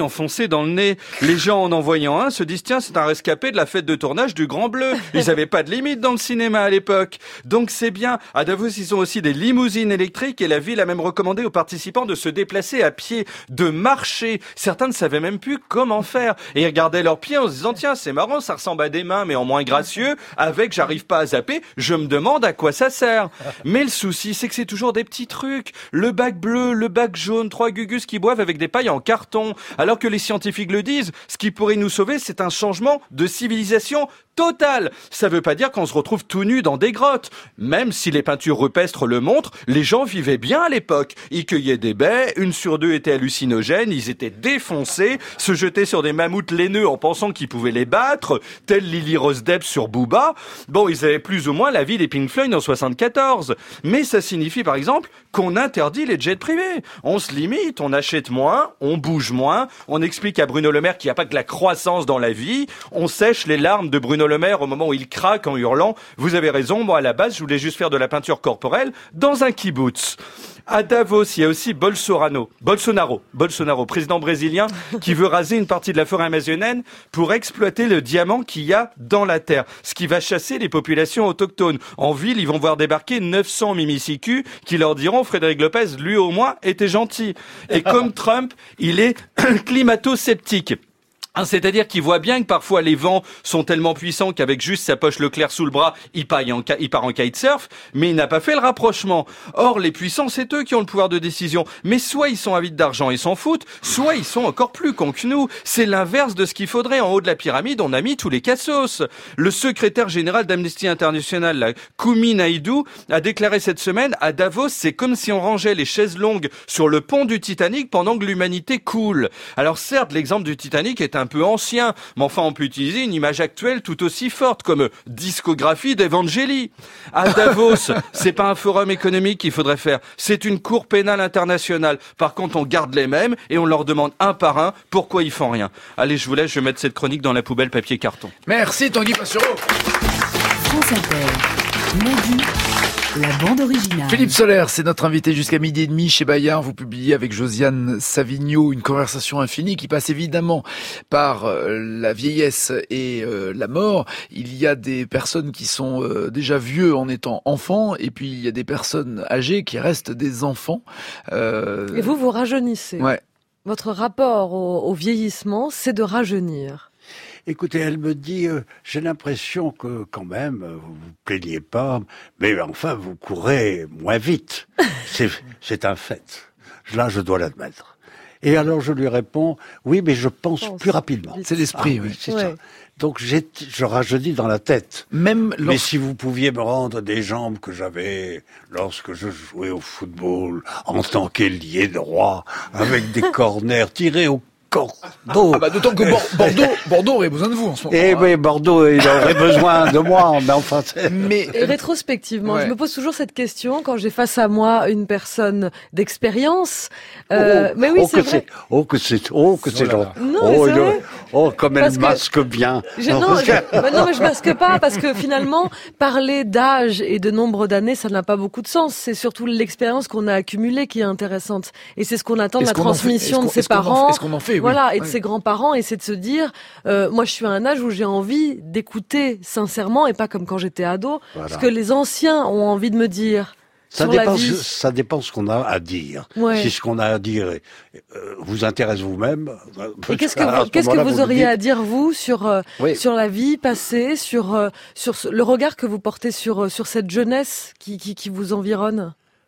enfoncé dans le nez. Les gens, en en voyant un, se disent tiens, c'est un rescapé de la fête de tournage du Grand Bleu. Ils avaient pas de limite dans le cinéma à l'époque. Donc c'est bien. À Davos, ils ont aussi des limousines électriques et la ville a même recommandé aux participants de se déplacer à pied, de marcher. Certains ne savaient même plus comment faire. Et ils regardaient leurs pieds en se disant tiens, c'est marrant, ça ressemble à des mains mais en moins gracieux. Avec j'arrive pas à zapper, je me demande à quoi ça sert. Mais le souci, c'est que c'est toujours des petits trucs. Le bac bleu, le bac jaune, trois gugus qui boivent avec des pailles en carton. Alors que les scientifiques le disent, ce qui pourrait nous sauver, c'est un changement de civilisation total. Ça veut pas dire qu'on se retrouve tout nu dans des grottes. Même si les peintures rupestres le montrent, les gens vivaient bien à l'époque. Ils cueillaient des baies, une sur deux était hallucinogène, ils étaient défoncés, se jetaient sur des mammouths laineux en pensant qu'ils pouvaient les battre, tel Lily Rose Depp sur Booba. Bon, ils avaient plus ou moins la vie des Pink Floyd en soixante-quatorze. Mais ça signifie par exemple qu'on interdit les jets privés. On se limite, on achète moins, on bouge moins, on explique à Bruno Le Maire qu'il n'y a pas que la croissance dans la vie, on sèche les larmes de Bruno Le Maire au moment où il craque en hurlant « Vous avez raison, moi à la base je voulais juste faire de la peinture corporelle dans un kibbutz ». À Davos, il y a aussi Bolsonaro, Bolsonaro, Bolsonaro, président brésilien, qui veut raser une partie de la forêt amazonienne pour exploiter le diamant qu'il y a dans la terre, ce qui va chasser les populations autochtones. En ville, ils vont voir débarquer neuf cents mimicicus qui leur diront « Frédéric Lopez, lui au moins, était gentil ». Et comme Trump, il est climato-sceptique. C'est-à-dire qu'il voit bien que parfois les vents sont tellement puissants qu'avec juste sa poche Leclerc sous le bras, il part en, il part en kitesurf, mais il n'a pas fait le rapprochement. Or, les puissants, c'est eux qui ont le pouvoir de décision. Mais soit ils sont avides d'argent et s'en foutent, soit ils sont encore plus cons que nous. C'est l'inverse de ce qu'il faudrait. En haut de la pyramide, on a mis tous les cassos. Le secrétaire général d'Amnesty International, là, Kumi Naidoo, a déclaré cette semaine à Davos, c'est comme si on rangeait les chaises longues sur le pont du Titanic pendant que l'humanité coule. Alors certes, l'exemple du Titanic est un un peu ancien, mais enfin on peut utiliser une image actuelle tout aussi forte comme discographie d'Evangeli. À Davos, c'est pas un forum économique qu'il faudrait faire, c'est une cour pénale internationale. Par contre, on garde les mêmes et on leur demande un par un pourquoi ils font rien. Allez, je vous laisse, je vais mettre cette chronique dans la poubelle papier carton. Merci Tanguy Passereau. France Inter, Midi, la bande originale. Philippe Soler, c'est notre invité jusqu'à midi et demi chez Bayard. Vous publiez avec Josiane Savigno une conversation infinie qui passe évidemment par euh, la vieillesse et euh, la mort. Il y a des personnes qui sont euh, déjà vieux en étant enfants et puis il y a des personnes âgées qui restent des enfants. Euh... Et vous, vous rajeunissez. Ouais. Votre rapport au, au vieillissement, c'est de rajeunir. Écoutez, elle me dit, euh, j'ai l'impression que quand même, euh, vous vous plaignez pas, mais enfin, vous courez moins vite. c'est, c'est un fait. Là, je dois l'admettre. Et alors, je lui réponds, oui, mais je pense, pense plus rapidement. C'est l'esprit, ah, oui. C'est ouais. ça. Donc, j'ai, je rajeunis dans la tête. Même lorsque... Mais si vous pouviez me rendre des jambes que j'avais lorsque je jouais au football, en tant qu'ailier droit, avec des corners tirés au Bordeaux. Ah bah d'autant que Bordeaux, Bordeaux aurait besoin de vous en ce moment. Eh oui, Bordeaux, il aurait besoin de moi, mais enfin. Mais et rétrospectivement, ouais. je me pose toujours cette question quand j'ai face à moi une personne d'expérience. Euh, oh, mais oui, oh c'est que vrai. C'est, oh que c'est, oh que c'est long. Non, oh, mais c'est vrai. oh comme elle masque bien. Je, non, je, bah non, mais je masque pas parce que finalement, parler d'âge et de nombre d'années, ça n'a pas beaucoup de sens. C'est surtout l'expérience qu'on a accumulée qui est intéressante, et c'est ce qu'on attend de la transmission de ses parents. Est-ce qu'on en fait? Voilà, et de oui. ses grands-parents, et c'est de se dire, euh, moi je suis à un âge où j'ai envie d'écouter sincèrement, et pas comme quand j'étais ado, voilà. ce que les anciens ont envie de me dire. Ça sur dépend, la vie. ça dépend ce qu'on a à dire. Ouais. Si ce qu'on a à dire euh, vous intéresse vous-même. Et qu'est-ce que vous, qu'est-ce que vous, vous auriez à dire vous sur euh, oui. sur la vie passée, sur euh, sur le regard que vous portez sur sur cette jeunesse qui qui, qui vous environne?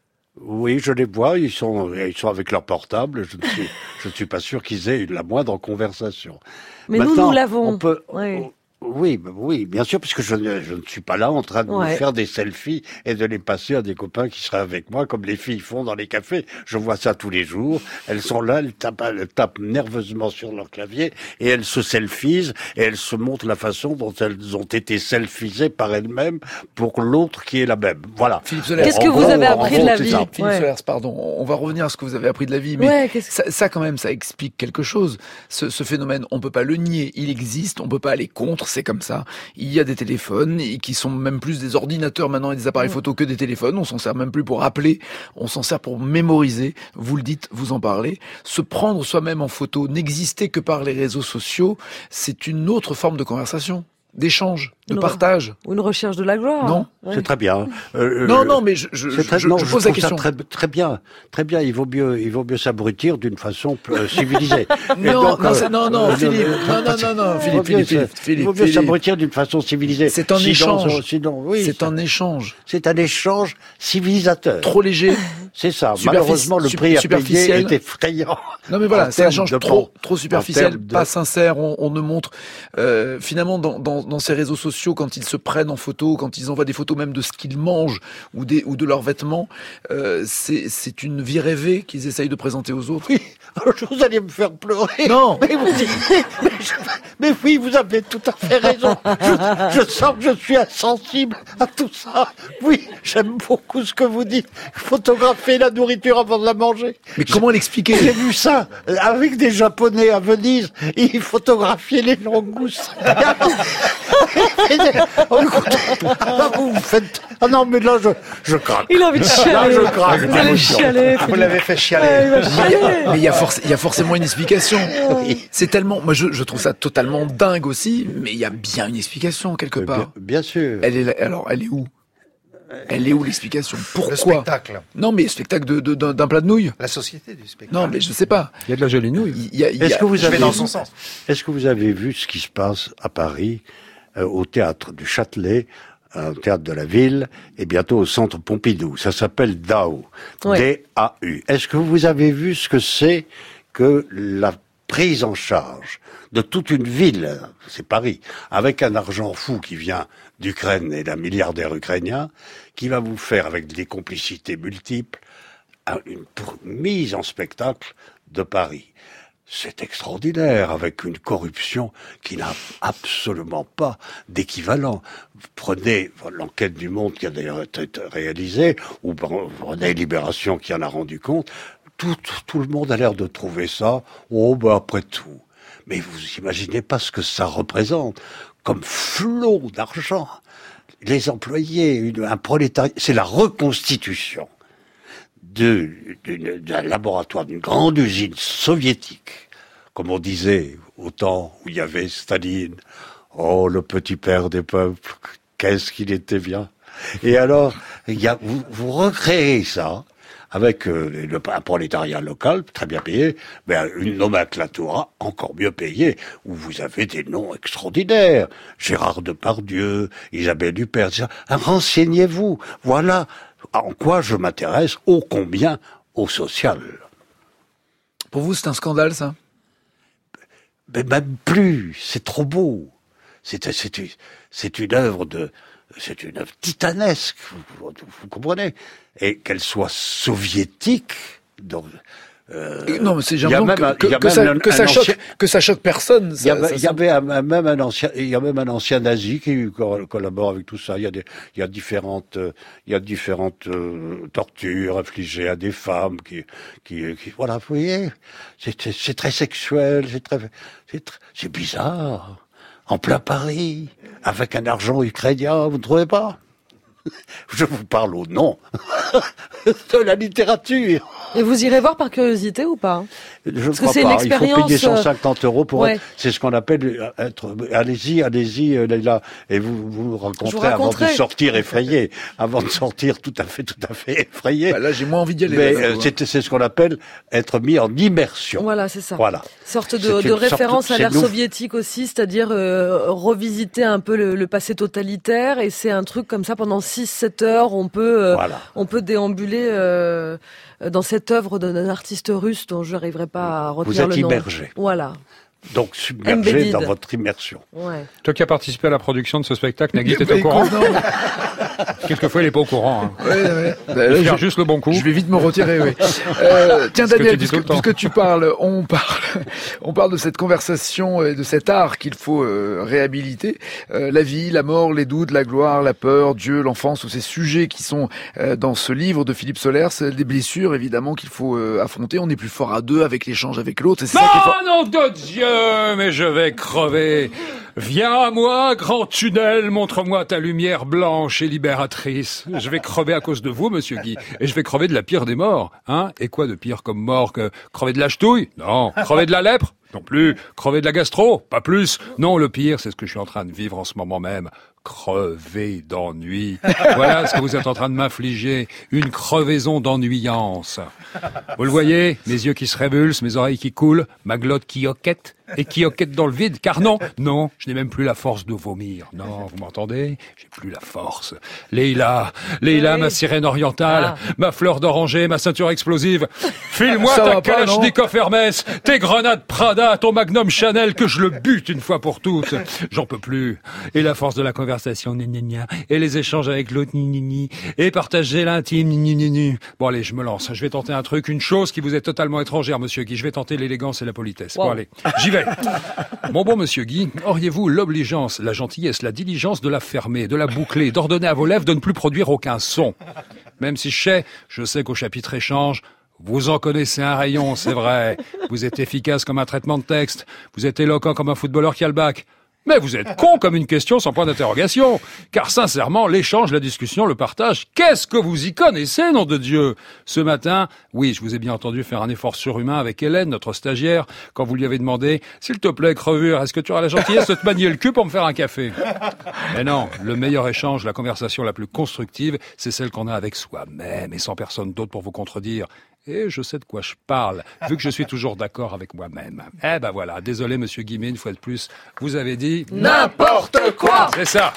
Oui, je les vois, ils sont, ils sont avec leur portable, je ne suis, je ne suis pas sûr qu'ils aient la moindre conversation. Mais Maintenant, nous, nous l'avons. On peut, oui. on, oui, oui, bien sûr, puisque je ne, je ne suis pas là en train de ouais. me faire des selfies et de les passer à des copains qui seraient avec moi, comme les filles font dans les cafés. Je vois ça tous les jours. Elles sont là, elles tapent, elles tapent nerveusement sur leur clavier et elles se selfiesent et elles se montrent la façon dont elles ont été selfiesées par elles-mêmes pour l'autre qui est la même. Voilà. Philippe Solers, qu'est-ce que vous avez appris de la vie? Philippe ouais. Solers, pardon, on va revenir à ce que vous avez appris de la vie, mais ouais, que... ça, ça quand même, ça explique quelque chose. Ce, ce phénomène, on peut pas le nier, il existe, on peut pas aller contre. c'est comme ça. Il y a des téléphones et qui sont même plus des ordinateurs maintenant et des appareils photo que des téléphones. On s'en sert même plus pour appeler, on s'en sert pour mémoriser. Vous le dites, vous en parlez. Se prendre soi-même en photo, n'exister que par les réseaux sociaux, c'est une autre forme de conversation, d'échange, de une partage. Ou une recherche de la gloire. Non, ouais. C'est très bien. Euh, non, non, mais je, je, très, je, non, je je pose trouve la question. Ça très, très bien, très bien. Il vaut mieux, il vaut mieux s'abrutir d'une façon euh, civilisée. non, donc, non, euh, non, non, euh, Philippe, non, non, non, non, Philippe, Philippe, Philippe, Philippe, il vaut mieux s'abrutir d'une façon civilisée. C'est un sinon, échange. Sinon, oui, c'est un échange. C'est un échange civilisateur. Trop léger. C'est ça. Malheureusement, le prix à payer est effrayant. Non, mais voilà, c'est un échange trop, trop superficiel, pas sincère. On, on ne montre euh, finalement dans, dans, dans ces réseaux sociaux quand ils se prennent en photo, quand ils envoient des photos même de ce qu'ils mangent ou des ou de leurs vêtements, euh, c'est c'est une vie rêvée qu'ils essayent de présenter aux autres. Oui, vous allez me faire pleurer. Non. Mais, vous, mais, je, mais oui, vous avez tout à fait raison. Je, je sens que je suis insensible à tout ça. Oui, j'aime beaucoup ce que vous dites. Photographier la nourriture avant de la manger. Mais comment l'expliquer? J'ai vu ça avec des Japonais à Venise. Ils photographiaient les langoustes. Oh, écoute, ah, vous faites... Ah non, mais là, je, je craque. Il a envie de chialer. Là, je craque. Vous allez chialer. Vous l'avez fait chialer. Ah, il va chialer. Mais il y a, forc- il y a forcément une explication. C'est tellement... Moi, je, je trouve ça totalement dingue aussi, mais il y a bien une explication, quelque part. Bien, bien sûr. Elle est là, alors, elle est où? Elle est où l'explication? Pourquoi? Le spectacle. Non, mais spectacle de, de, d'un, d'un plat de nouilles. La société du spectacle. Non, mais je sais pas. Il y a de la jolie nouille. Il y a, il y a... Est-ce que vous avez... Je vais dans son sens. Est-ce que vous avez vu ce qui se passe à Paris, euh, au théâtre du Châtelet, au théâtre de la Ville, et bientôt au centre Pompidou? Ça s'appelle D A U. Ouais. D A U. Est-ce que vous avez vu ce que c'est que la prise en charge de toute une ville, c'est Paris, avec un argent fou qui vient d'Ukraine et d'un milliardaire ukrainien, qui va vous faire, avec des complicités multiples, une mise en spectacle de Paris. C'est extraordinaire, avec une corruption qui n'a absolument pas d'équivalent. Prenez l'enquête du Monde qui a d'ailleurs été réalisée, ou prenez Libération qui en a rendu compte. Tout, tout le monde a l'air de trouver ça, oh bah après tout. Mais vous imaginez pas ce que ça représente comme flot d'argent. Les employés, une, un prolétariat, c'est la reconstitution de, de, d'un laboratoire, d'une grande usine soviétique, comme on disait au temps où il y avait Staline. Oh, le petit père des peuples, qu'est-ce qu'il était bien. Et alors, il y a, vous, vous recréez ça, avec euh, le, un prolétariat local, très bien payé, mais une nomenclatura encore mieux payée, où vous avez des noms extraordinaires. Gérard Depardieu, Isabelle Huppert, renseignez-vous. Voilà en quoi je m'intéresse, ô combien au social. Pour vous, c'est un scandale, ça? Mais même plus, c'est trop beau. C'est, c'est, c'est une œuvre de... C'est une œuvre titanesque, vous, vous comprenez? Et qu'elle soit soviétique, donc... Euh, non, mais c'est j'ai l'impression que, que, que, ça, un, que, ça choque, ancien... que ça choque personne. Ça, il y avait, ça, il y avait un, même un ancien, il y a même un ancien nazi qui collabore avec tout ça. Il y a des, il y a différentes, il y a différentes euh, tortures infligées à des femmes qui, qui, qui voilà, vous voyez, c'est, c'est, c'est très sexuel, c'est très, c'est, très, c'est bizarre. En plein Paris, avec un argent ukrainien, vous ne trouvez pas? Je vous parle au nom de la littérature. Et vous irez voir par curiosité ou pas? Je ne crois pas. Il faut payer cent cinquante euros pour ouais. être, c'est ce qu'on appelle être, allez-y, allez-y, Leïla. Et vous, vous vous rencontrez avant de sortir effrayé. Avant de sortir tout à fait, tout à fait effrayé. Bah là, j'ai moins envie d'y aller. Mais là, euh, c'est, c'est ce qu'on appelle être mis en immersion. Voilà, c'est ça. Voilà. Sorte de, de référence sorte, à l'ère nous... soviétique aussi, c'est-à-dire euh, revisiter un peu le, le passé totalitaire. Et c'est un truc comme ça pendant six sept heures, on peut, euh, voilà. on peut déambuler euh, dans cette œuvre d'un artiste russe dont je n'arriverai pas à retenir le nom. Vous êtes immergé. Voilà. Donc submergé Embedded. Dans votre immersion. Ouais. Toi qui as participé à la production de ce spectacle, Nagui, t'es au courant? Quelquefois, il n'est pas au courant. Hein. Ouais, ouais. Bah, il fait juste le bon coup. Je vais vite me retirer, oui. Euh, tiens, Daniel, puisque, puisque tu parles, on parle, on parle de cette conversation et de cet art qu'il faut euh, réhabiliter. Euh, la vie, la mort, les doutes, la gloire, la peur, Dieu, l'enfance, tous ces sujets qui sont euh, dans ce livre de Philippe Sollers, c'est des blessures, évidemment, qu'il faut euh, affronter. On est plus fort à deux avec l'échange avec l'autre. Et c'est non, ça qui est fort. nom de Dieu, mais je vais crever. Viens à moi, grand tunnel, montre-moi ta lumière blanche et libératrice. Je vais crever à cause de vous, monsieur Guy, et je vais crever de la pire des morts, hein. Et quoi de pire comme mort que crever de la ch'touille? Non. Crever de la lèpre? Non plus. Crever de la gastro? Pas plus. Non, le pire, c'est ce que je suis en train de vivre en ce moment même. Crever d'ennui. Voilà ce que vous êtes en train de m'infliger. Une crevaison d'ennuyance. Vous le voyez? Mes yeux qui se révulsent, mes oreilles qui coulent, ma glotte qui hoquette et qui hoquette dans le vide. Car non, non, je n'ai même plus la force de vomir. Non, vous m'entendez? J'ai plus la force. Leïla, Leïla, oui. Ma sirène orientale, ah. Ma fleur d'oranger, ma ceinture explosive. File-moi ta Kalachnikov Hermès, tes grenades Prada, ton Magnum Chanel, que je le bute une fois pour toutes. J'en peux plus. Et la force de la conversation, gna gna gna, et les échanges avec l'autre, ni ni ni, et partager l'intime, ni ni ni. Bon allez, je me lance. Je vais tenter un truc, une chose qui vous est totalement étrangère, monsieur Guy. Je vais tenter l'élégance et la politesse. Wow. Bon allez, j'y vais. Mon bon monsieur Guy, auriez-vous l'obligeance, la gentillesse, la diligence de la fermer, de la boucler, d'ordonner à vos lèvres de ne plus produire aucun son? Même si je sais, je sais qu'au chapitre échange, vous en connaissez un rayon, c'est vrai. Vous êtes efficace comme un traitement de texte. Vous êtes éloquent comme un footballeur qui a le bac. Mais vous êtes con comme une question sans point d'interrogation. Car sincèrement, l'échange, la discussion, le partage, qu'est-ce que vous y connaissez, nom de Dieu? Ce matin, oui, je vous ai bien entendu faire un effort surhumain avec Hélène, notre stagiaire, quand vous lui avez demandé « S'il te plaît, crevure, est-ce que tu auras la gentillesse de te manier le cul pour me faire un café ?» Mais non, le meilleur échange, la conversation la plus constructive, c'est celle qu'on a avec soi-même et sans personne d'autre pour vous contredire. Et je sais de quoi je parle, vu que je suis toujours d'accord avec moi-même. Eh ben voilà, désolé monsieur Guimet, une fois de plus, vous avez dit... N'importe quoi. C'est ça.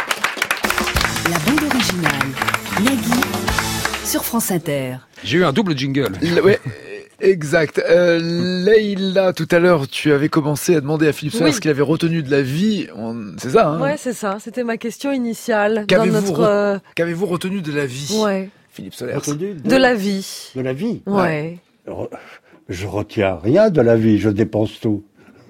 La bande originale, Nagui, sur France Inter. J'ai eu un double jingle. Ouais. Exact. Euh, Leïla, tout à l'heure, tu avais commencé à demander à Philippe Soler oui. ce qu'il avait retenu de la vie. On... C'est ça, hein? Ouais, c'est ça. C'était ma question initiale. Qu'avez-vous, dans notre... re... Qu'avez-vous retenu de la vie? Ouais. Philippe Soler. De... de la vie. De la vie? Ouais. ouais. Je retiens rien de la vie, je dépense tout.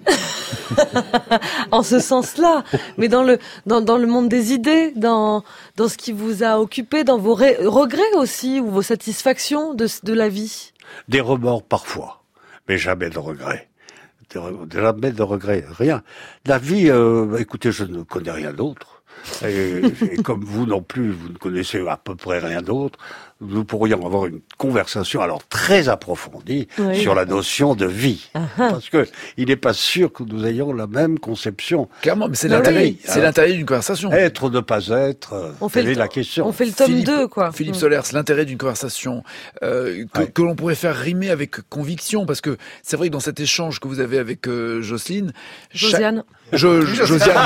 En ce sens-là, mais dans le dans dans le monde des idées, dans dans ce qui vous a occupé, dans vos ré- regrets aussi ou vos satisfactions de de la vie. Des remords parfois, mais jamais de regrets. Jamais de regrets, rien. La vie, euh, écoutez, je ne connais rien d'autre. Et, et comme vous non plus, vous ne connaissez à peu près rien d'autre, nous pourrions avoir une conversation alors très approfondie oui. sur la notion de vie, uh-huh. parce que il n'est pas sûr que nous ayons la même conception. Clairement, mais c'est l'intérêt, oui. c'est l'intérêt d'une conversation. Être ou ne pas être, on fait le, la question. On fait le tome Philippe, deux, quoi. Philippe Soler, c'est l'intérêt d'une conversation euh, que, ouais. que l'on pourrait faire rimer avec conviction, parce que c'est vrai que dans cet échange que vous avez avec euh, Jocelyne, Josiane. Cha- Je, je, Josiane.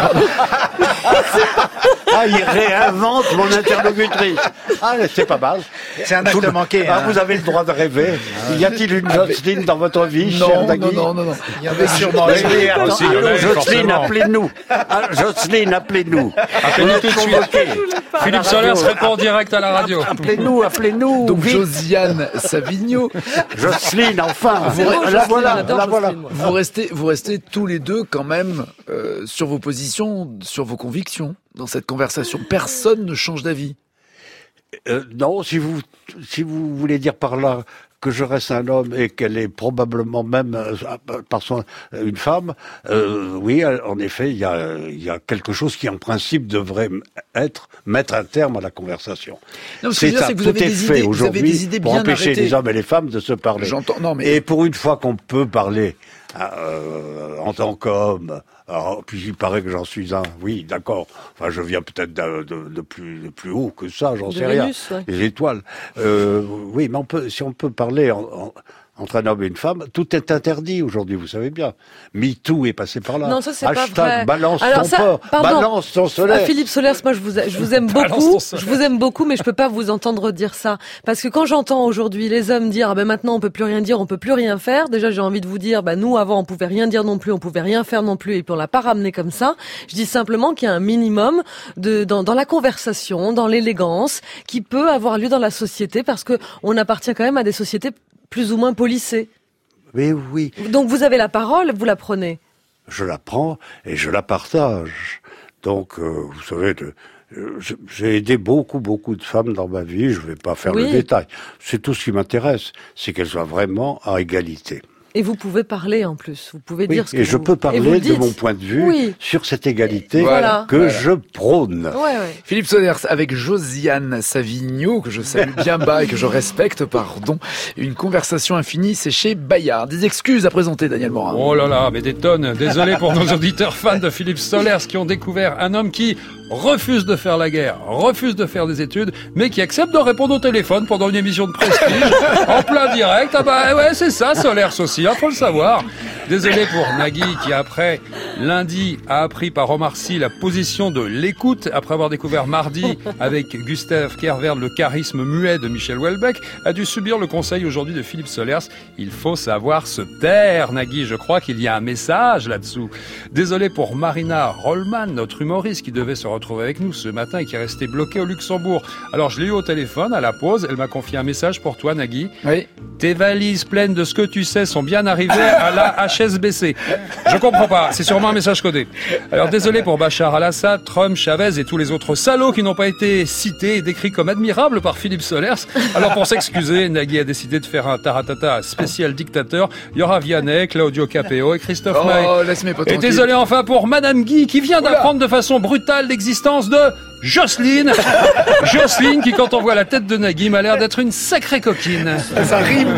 Ah, il réinvente mon interlocutrice. Ah, c'est pas mal. C'est un acte manqué. Ah, hein. Vous avez le droit de rêver. Ah, y a-t-il une Jocelyne dans votre vie, non, cher Nagui? Non, non, non, non. Il y en a sûrement. Jocelyne, appelez-nous. Ah, Jocelyne, appelez-nous. Appelez-nous tout de suite. Philippe Soler se répond en direct à la radio. Appelez-nous, appelez-nous. Donc Josiane Savigno. Jocelyne, enfin. Vous, oh, la voilà, la voilà. Vous restez, vous restez tous les deux quand même euh, sur vos positions, sur vos convictions. Dans cette conversation, personne ne change d'avis. Euh, non, si vous si vous voulez dire par là que je reste un homme et qu'elle est probablement même euh, par son une femme, euh, oui, en effet, il y a il y a quelque chose qui en principe devrait être mettre un terme à la conversation. Non, ce que je veux dire, c'est que vous avez des idées, vous avez des idées bien pour empêcher arrêtées. les hommes et les femmes de se parler. J'entends. Non, mais et pour une fois qu'on peut parler euh, en tant qu'homme. Alors, puis il paraît que j'en suis un. Oui, d'accord. Enfin, je viens peut-être de, de, de plus de plus haut que ça, j'en de sais Vénus, rien. Ouais. Les étoiles. Euh, oui, mais on peut, si on peut parler en, en, entre un homme et une femme, tout est interdit aujourd'hui, vous savez bien. MeToo est passé par là. Non, ça c'est Hashtag pas vrai. balance Alors, ton ça, porc, pardon. balance ton Soler. Ah, Philippe Soler, moi je vous, je vous aime beaucoup, je vous aime beaucoup, mais je peux pas vous entendre dire ça. Parce que quand j'entends aujourd'hui les hommes dire, ah ben maintenant on peut plus rien dire, on peut plus rien faire, déjà j'ai envie de vous dire, bah nous avant on pouvait rien dire non plus, on pouvait rien faire non plus, et puis on l'a pas ramené comme ça. Je dis simplement qu'il y a un minimum de, dans, dans la conversation, dans l'élégance, qui peut avoir lieu dans la société, parce que on appartient quand même à des sociétés plus ou moins policées. Mais oui. Donc vous avez la parole, vous la prenez. Je la prends et je la partage. Donc, euh, vous savez, de, euh, j'ai aidé beaucoup, beaucoup de femmes dans ma vie. Je ne vais pas faire oui. le détail. C'est tout ce qui m'intéresse, c'est qu'elles soient vraiment à égalité. Et vous pouvez parler en plus. Vous pouvez oui, dire ce que et vous... je peux parler de mon point de vue oui. sur cette égalité voilà. que voilà. je prône. Ouais, ouais. Philippe Solers avec Josiane Savigno, que je salue bien bas et que je respecte, pardon. Une conversation infinie, c'est chez Bayard. Des excuses à présenter, Daniel Morin. Oh là là, mais des tonnes. Désolé pour nos auditeurs fans de Philippe Solers qui ont découvert un homme qui refuse de faire la guerre, refuse de faire des études, mais qui accepte de répondre au téléphone pendant une émission de prestige, en plein direct. Ah bah ouais, c'est ça, Solers aussi, hein, faut le savoir. Désolé pour Nagui qui, après lundi, a appris par Omar Sy la position de l'écoute, après avoir découvert mardi, avec Gustave Kerverd, le charisme muet de Michel Houellebecq, a dû subir le conseil aujourd'hui de Philippe Solers. Il faut savoir se taire, Nagui. Je crois qu'il y a un message là-dessous. Désolé pour Marina Rollman, notre humoriste qui devait se retrouver avec nous ce matin et qui est restée bloquée au Luxembourg. Alors, je l'ai eu au téléphone à la pause. Elle m'a confié un message pour toi, Nagui. Oui. Tes valises pleines de ce que tu sais sont bien arrivées à la H S B C. Je comprends pas. C'est sûrement un message codé. Alors, désolé pour Bachar al-Assad, Trump, Chavez et tous les autres salauds qui n'ont pas été cités et décrits comme admirables par Philippe Solers. Alors, pour s'excuser, Nagui a décidé de faire un taratata spécial dictateur. Il y aura Vianney, Claudio Capéo et Christophe Maé. Oh, laisse mes potes Et tranquilles. désolé enfin pour Madame Guy qui vient d'apprendre de façon brutale l'existence de Jocelyne. Jocelyne qui, quand on voit la tête de Nagui, m'a l'air d'être une sacrée coquine. Ça rime.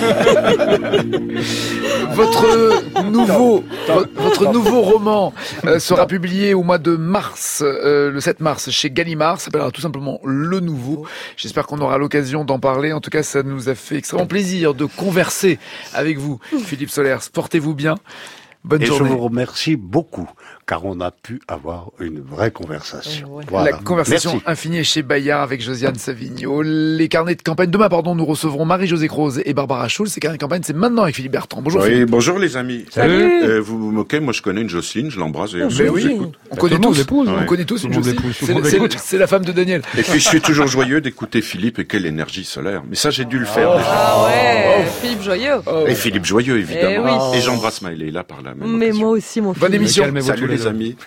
Votre nouveau, votre nouveau roman euh, sera publié au mois de mars, euh, le sept mars, chez Gallimard. Ça s'appellera tout simplement Le Nouveau. J'espère qu'on aura l'occasion d'en parler. En tout cas, ça nous a fait extrêmement plaisir de converser avec vous, Philippe Solers. Portez-vous bien. Bonne Et journée. je vous remercie beaucoup, car on a pu avoir une vraie conversation. Ouais. Voilà. La conversation Merci. infinie chez Bayard avec Josiane Savigno. Les carnets de campagne. Demain, pardon, nous recevrons Marie-Josée Croze et Barbara Schulz. Ces carnets de campagne, c'est maintenant avec Philippe Bertrand. Bonjour Oui, Philippe. bonjour les amis. Salut. Euh, vous vous moquez, moi je connais une Jocelyne, je l'embrasse d'ailleurs. Mais oui, on connaît tous. l'épouse, On ouais. connaît tous une Tout le monde Jocelyne. l'épouse, tout le C'est monde c'est- l'écoute. c'est la femme de Daniel. Et puis je suis toujours joyeux d'écouter Philippe et quelle énergie solaire. Mais ça j'ai dû le faire. déjà. Ah ouais, Philippe Joyeux. Oh. Et Philippe Joyeux évidemment. Eh oui. Et j'embrasse Maëlé là par la même Mais occasion. moi aussi, mon Bonne Philippe. émission. Calmez-vous Salut tous les les deux. amis.